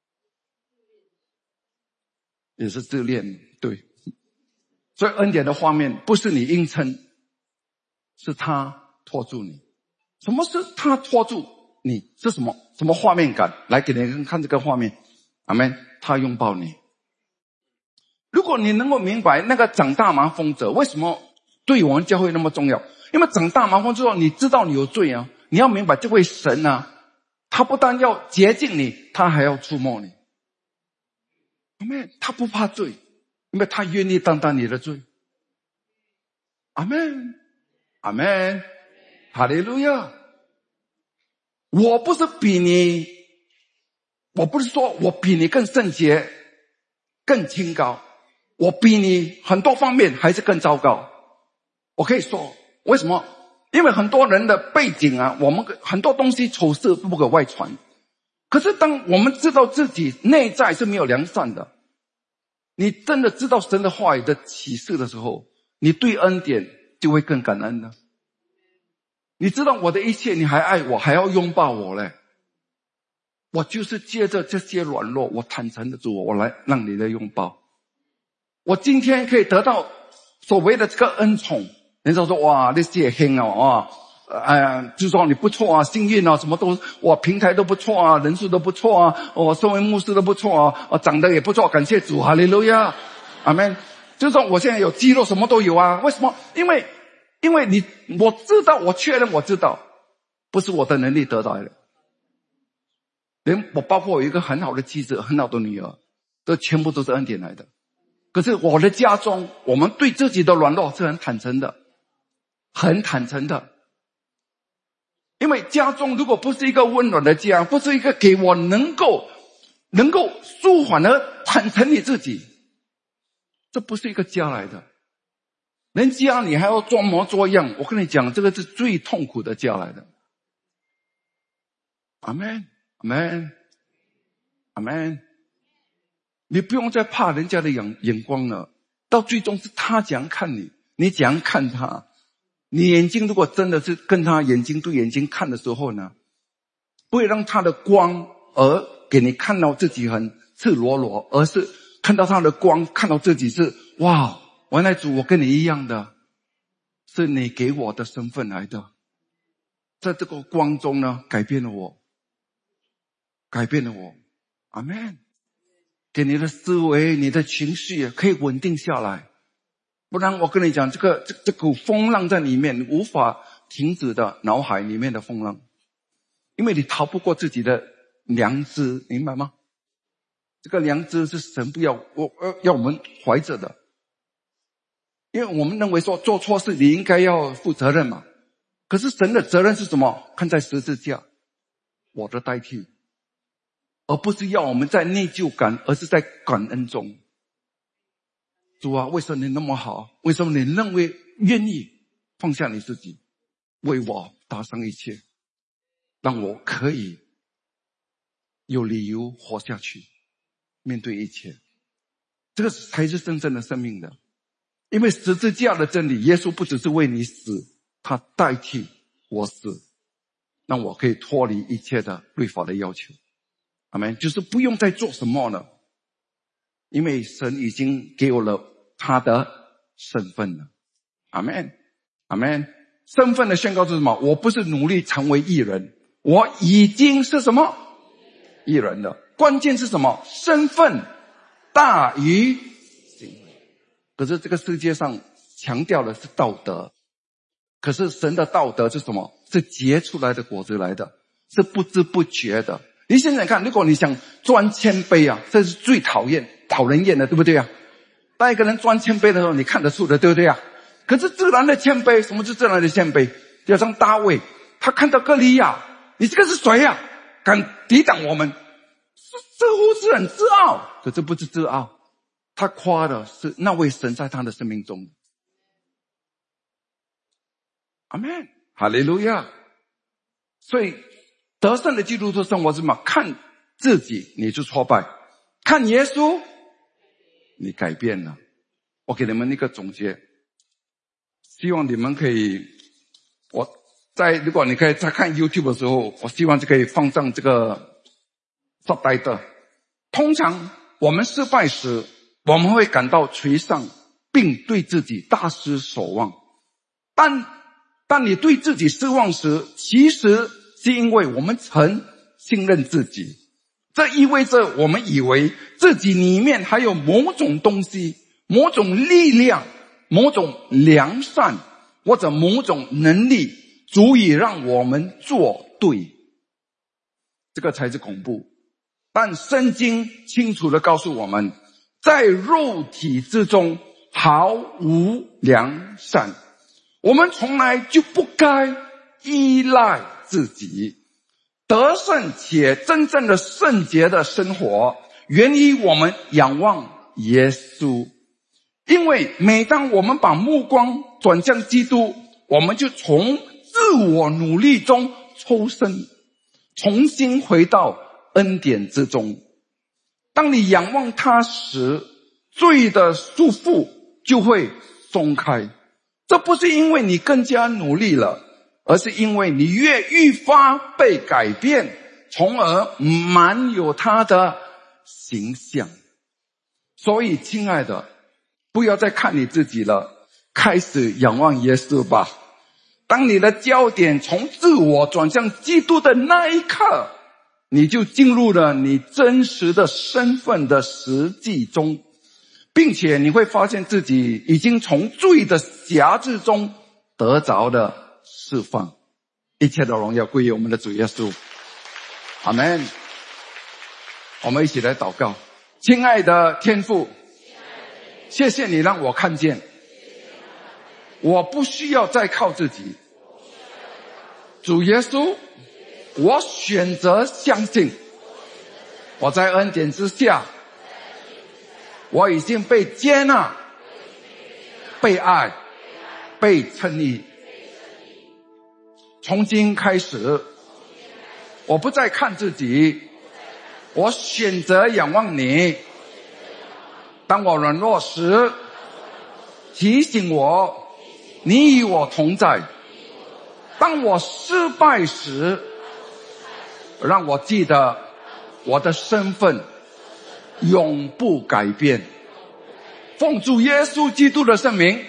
也是自恋。对，所以恩典的画面不是你硬撑，是他拖住你。什么是他拖住你？是什么画面感？来给你们看这个画面。阿们，他拥抱你。如果你能够明白那个长大麻风者为什么对我们教会那么重要，因为长大麻风之后你知道你有罪啊，你要明白这位神啊，他不但要洁净你，他还要触摸你。阿们，他不怕罪，因为他愿意担当你的罪。阿们，阿们，哈利路亚。我不是比你，我不是说我比你更圣洁更清高，我比你很多方面还是更糟糕。我可以说为什么？因为很多人的背景啊，我们很多东西丑事不可外传。可是当我们知道自己内在是没有良善的，你真的知道神的话语的启示的时候，你对恩典就会更感恩的。你知道我的一切，你还爱我，还要拥抱我嘞。我就是借着这些软弱，我坦诚的主，我来让你的拥抱。我今天可以得到所谓的这个恩宠，人家说哇，你是很啊，就说你不错啊，幸运啊，什么都哇，平台都不错啊，人数都不错啊，我身为牧师都不错啊，长得也不错，感谢主，哈利路亚，阿们。就是说我现在有肌肉，什么都有啊，为什么？因为我知道，我确认我知道，不是我的能力得来的。连我包括我一个很好的妻子，很好的女儿，这全部都是恩典来的。可是我的家中，我们对自己的软弱是很坦诚的，很坦诚的。因为家中如果不是一个温暖的家，不是一个给我能够舒缓而坦诚你自己，这不是一个家来的。人家你还要装模作样，我跟你讲，这个是最痛苦的家来的。阿们，阿们，阿们。你不用再怕人家的眼光了，到最终是他怎样看你，你怎样看他。你眼睛如果真的是跟他眼睛对眼睛看的时候呢，不会让他的光而给你看到自己很赤裸裸，而是看到他的光，看到自己是哇，原来主我跟你一样的，是你给我的身份来的。在这个光中呢，改变了我，改变了我。阿们。给你的思维，你的情绪可以稳定下来。不然我跟你讲，这股风浪在里面无法停止的，脑海里面的风浪。因为你逃不过自己的良知，明白吗？这个良知是神不要我们怀着的。因为我们认为说做错事你应该要负责任嘛。可是神的责任是什么？看在十字架，我的代替。而不是要我们在内疚感，而是在感恩中。主啊，为什么你那么好？为什么你认为愿意放下你自己，为我打上一切，让我可以有理由活下去，面对一切。这个才是真正的生命的。因为十字架的真理，耶稣不只是为你死，他代替我死，让我可以脱离一切的律法的要求。阿们，就是不用再做什么了，因为神已经给我了他的身份了。阿们，阿们。身份的宣告是什么？我不是努力成为义人，我已经是什么？义人了。关键是什么？身份大于行为。可是这个世界上强调的是道德，可是神的道德是什么？是结出来的果子来的，是不知不觉的。你想想看，如果你想装谦卑啊，这是最讨人厌的，对不对啊？当一个人装谦卑的时候，你看得出的，对不对啊？可是自然的谦卑，什么是自然的谦卑？就像大卫，他看到歌利亚，你这个是谁啊？敢抵挡我们？似乎是很自傲，可是不是自傲，他夸的是那位神在他的生命中。阿们，哈利路亚。所以得胜的基督徒生活是什么？看自己你就挫败，看耶稣你改变了。我给你们一个总结，希望你们可以，如果你可以在看 YouTube 的时候，我希望就可以放上这个 subtitle。通常我们失败时，我们会感到沮丧，并对自己大失所望。但你对自己失望时，其实是因为我们曾信任自己。这意味着我们以为自己里面还有某种东西，某种力量，某种良善，或者某种能力，足以让我们做对。这个才是恐怖。但圣经清楚地告诉我们，在肉体之中毫无良善，我们从来就不该依赖自己。得胜且真正的圣洁的生活，源于我们仰望耶稣。因为每当我们把目光转向基督，我们就从自我努力中抽身，重新回到恩典之中。当你仰望他时，罪的束缚就会松开。这不是因为你更加努力了，而是因为你愈发被改变，从而满有他的形象。所以亲爱的，不要再看你自己了，开始仰望耶稣吧。当你的焦点从自我转向基督的那一刻，你就进入了你真实的身份的实际中，并且你会发现自己已经从罪的辖制中得着了释放。一切的荣耀归于我们的主耶稣。阿们。我们一起来祷告。亲爱的天父，谢谢你让我看见，我不需要再靠自己。主耶稣，我选择相信，我在恩典之下，我已经被接纳，被爱，被称义。从今开始，我不再看自己，我选择仰望你。当我软弱时，提醒我，你与我同在。当我失败时，让我记得我的身份永不改变。奉主耶稣基督的圣名，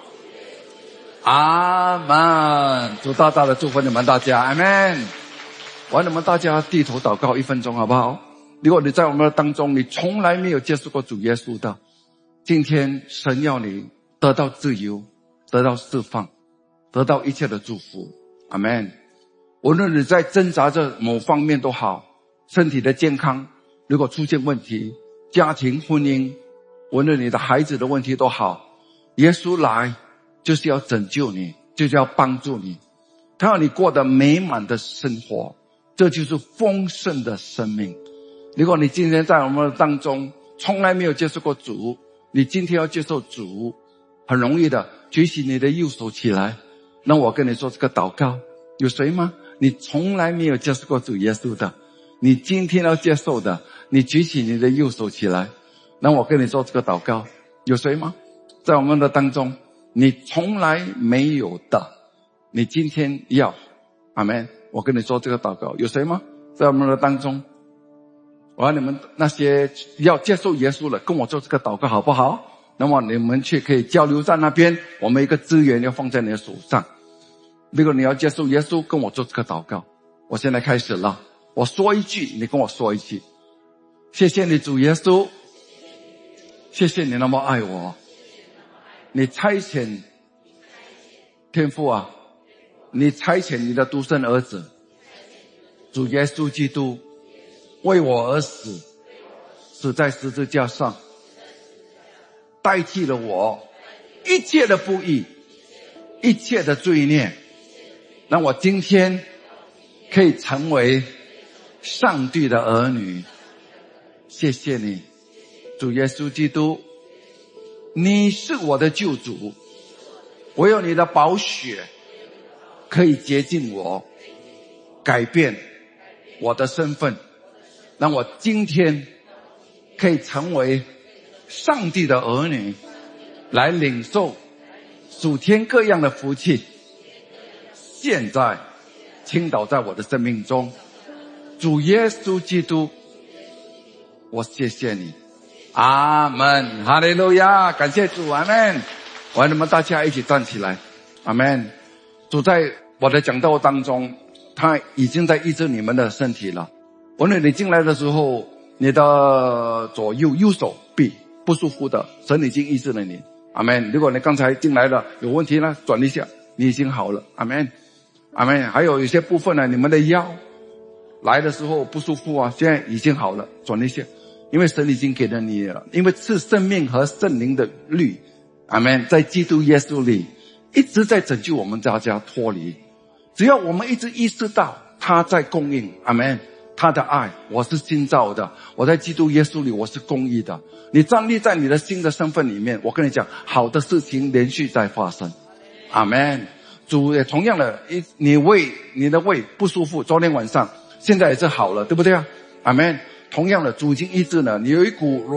阿们。主大大的祝福你们大家，阿们。我让你们大家低头祷告1分钟好不好？如果你在我们的当中，你从来没有接触过主耶稣的，今天神要你得到自由，得到释放，得到一切的祝福，阿们。无论你在挣扎着某方面都好，身体的健康如果出现问题，家庭婚姻，无论你的孩子的问题都好，耶稣来就是要拯救你，就是要帮助你，他要你过得美满的生活，这就是丰盛的生命。如果你今天在我们的当中从来没有接受过主，你今天要接受主，很容易的，举起你的右手起来，让我跟你说这个祷告。有谁吗？你从来没有接受过主耶稣的，你今天要接受的，你举起你的右手起来，让我跟你说这个祷告。有谁吗？在我们的当中你从来没有的，你今天要，阿们。我跟你说这个祷告。有谁吗？在我们的当中，我让你们那些要接受耶稣了，跟我做这个祷告好不好？那么你们去可以交流在那边，我们一个资源要放在你的手上。如果你要接受耶稣，跟我做这个祷告。我现在开始了，我说一句，你跟我说一句。谢谢你主耶稣， 谢谢你那么爱我，你差遣天父啊，你差遣你的独生儿子主耶稣基督为我而死，死在十字架上，代替了我一切的不义，一切的罪孽，让我今天可以成为上帝的儿女。谢谢你，主耶稣基督，你是我的救主，唯有你的宝血可以洁净我，改变我的身份，让我今天可以成为上帝的儿女，来领受属天各样的福气，现在倾倒在我的生命中。主耶稣基督，我谢谢你。阿们，哈利路亚，感谢主，阿们。我让你们大家一起站起来，阿们。主在我的讲道当中，他已经在医治你们的身体了。无论你进来的时候，你的右手臂不舒服的，神已经医治了你，阿们。如果你刚才进来了有问题呢，转一下，你已经好了，阿们，阿们。还有一些部分呢，你们的腰来的时候不舒服啊，现在已经好了，转一下，因为神已经给了你了，因为是生命和圣灵的律，阿们，在基督耶稣里一直在拯救我们大家脱离。只要我们一直意识到他在供应，阿们，他的爱，我是新造的，我在基督耶稣里我是公义的。你站立在你的新的身份里面，我跟你讲，好的事情连续在发生，阿们。主也同样的，你的胃不舒服，昨天晚上现在也是好了，对不对啊？阿们。同样的，主已经医治了，你有一股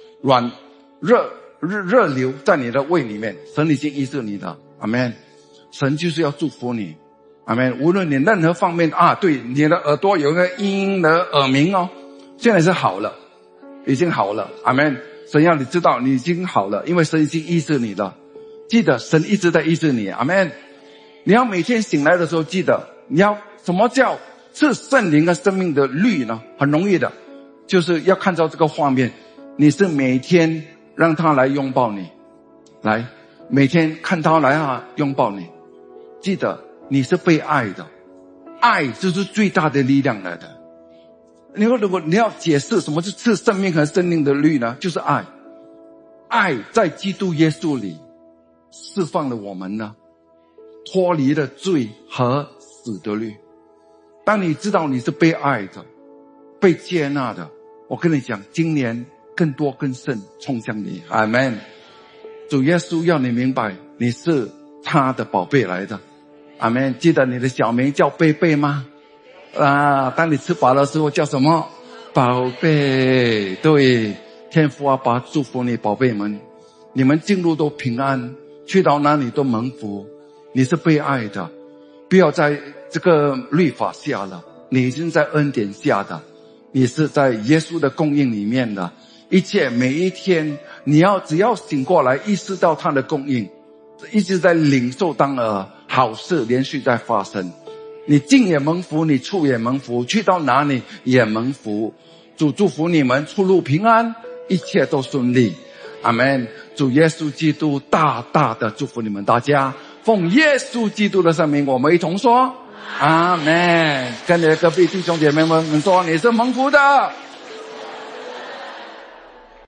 热流在你的胃里面，神已经医治你的，阿们。神就是要祝福你，阿们。无论你任何方面啊，对，你的耳朵有一个阴的耳鸣哦，现在是好了，已经好了，阿们。神要你知道你已经好了，因为神已经医治你了。记得神一直在医治你，阿们。你要每天醒来的时候记得，你要什么叫是圣灵和生命的律呢？很容易的，就是要看到这个画面，你是每天让他来拥抱你，来每天看他来拥抱你。记得你是被爱的，爱就是最大的力量来的。如果你要解释什么是生命和生命的律呢，就是爱。爱在基督耶稣里释放了我们呢，脱离了罪和死的律。当你知道你是被爱的，被接纳的，我跟你讲，今年更多更深冲向你，阿们。主耶稣要你明白，你是他的宝贝来的，阿们。记得你的小名叫贝贝吗？当你吃饱的时候叫什么？宝贝。对，天父啊，把祝福你宝贝们，你们进入都平安，去到哪里都蒙福。你是被爱的，不要在这个律法下了，你已经在恩典下的，你是在耶稣的供应里面的。一切每一天，你只要醒过来，意识到他的供应，一直在领受当好事连续在发生。你进也蒙福，你出也蒙福，去到哪里也蒙福。主祝福你们出入平安，一切都顺利，阿们。主耶稣基督大大的祝福你们大家，奉耶稣基督的圣名，我们一同说阿们。跟你的隔壁弟兄姐妹们说，你是蒙福的。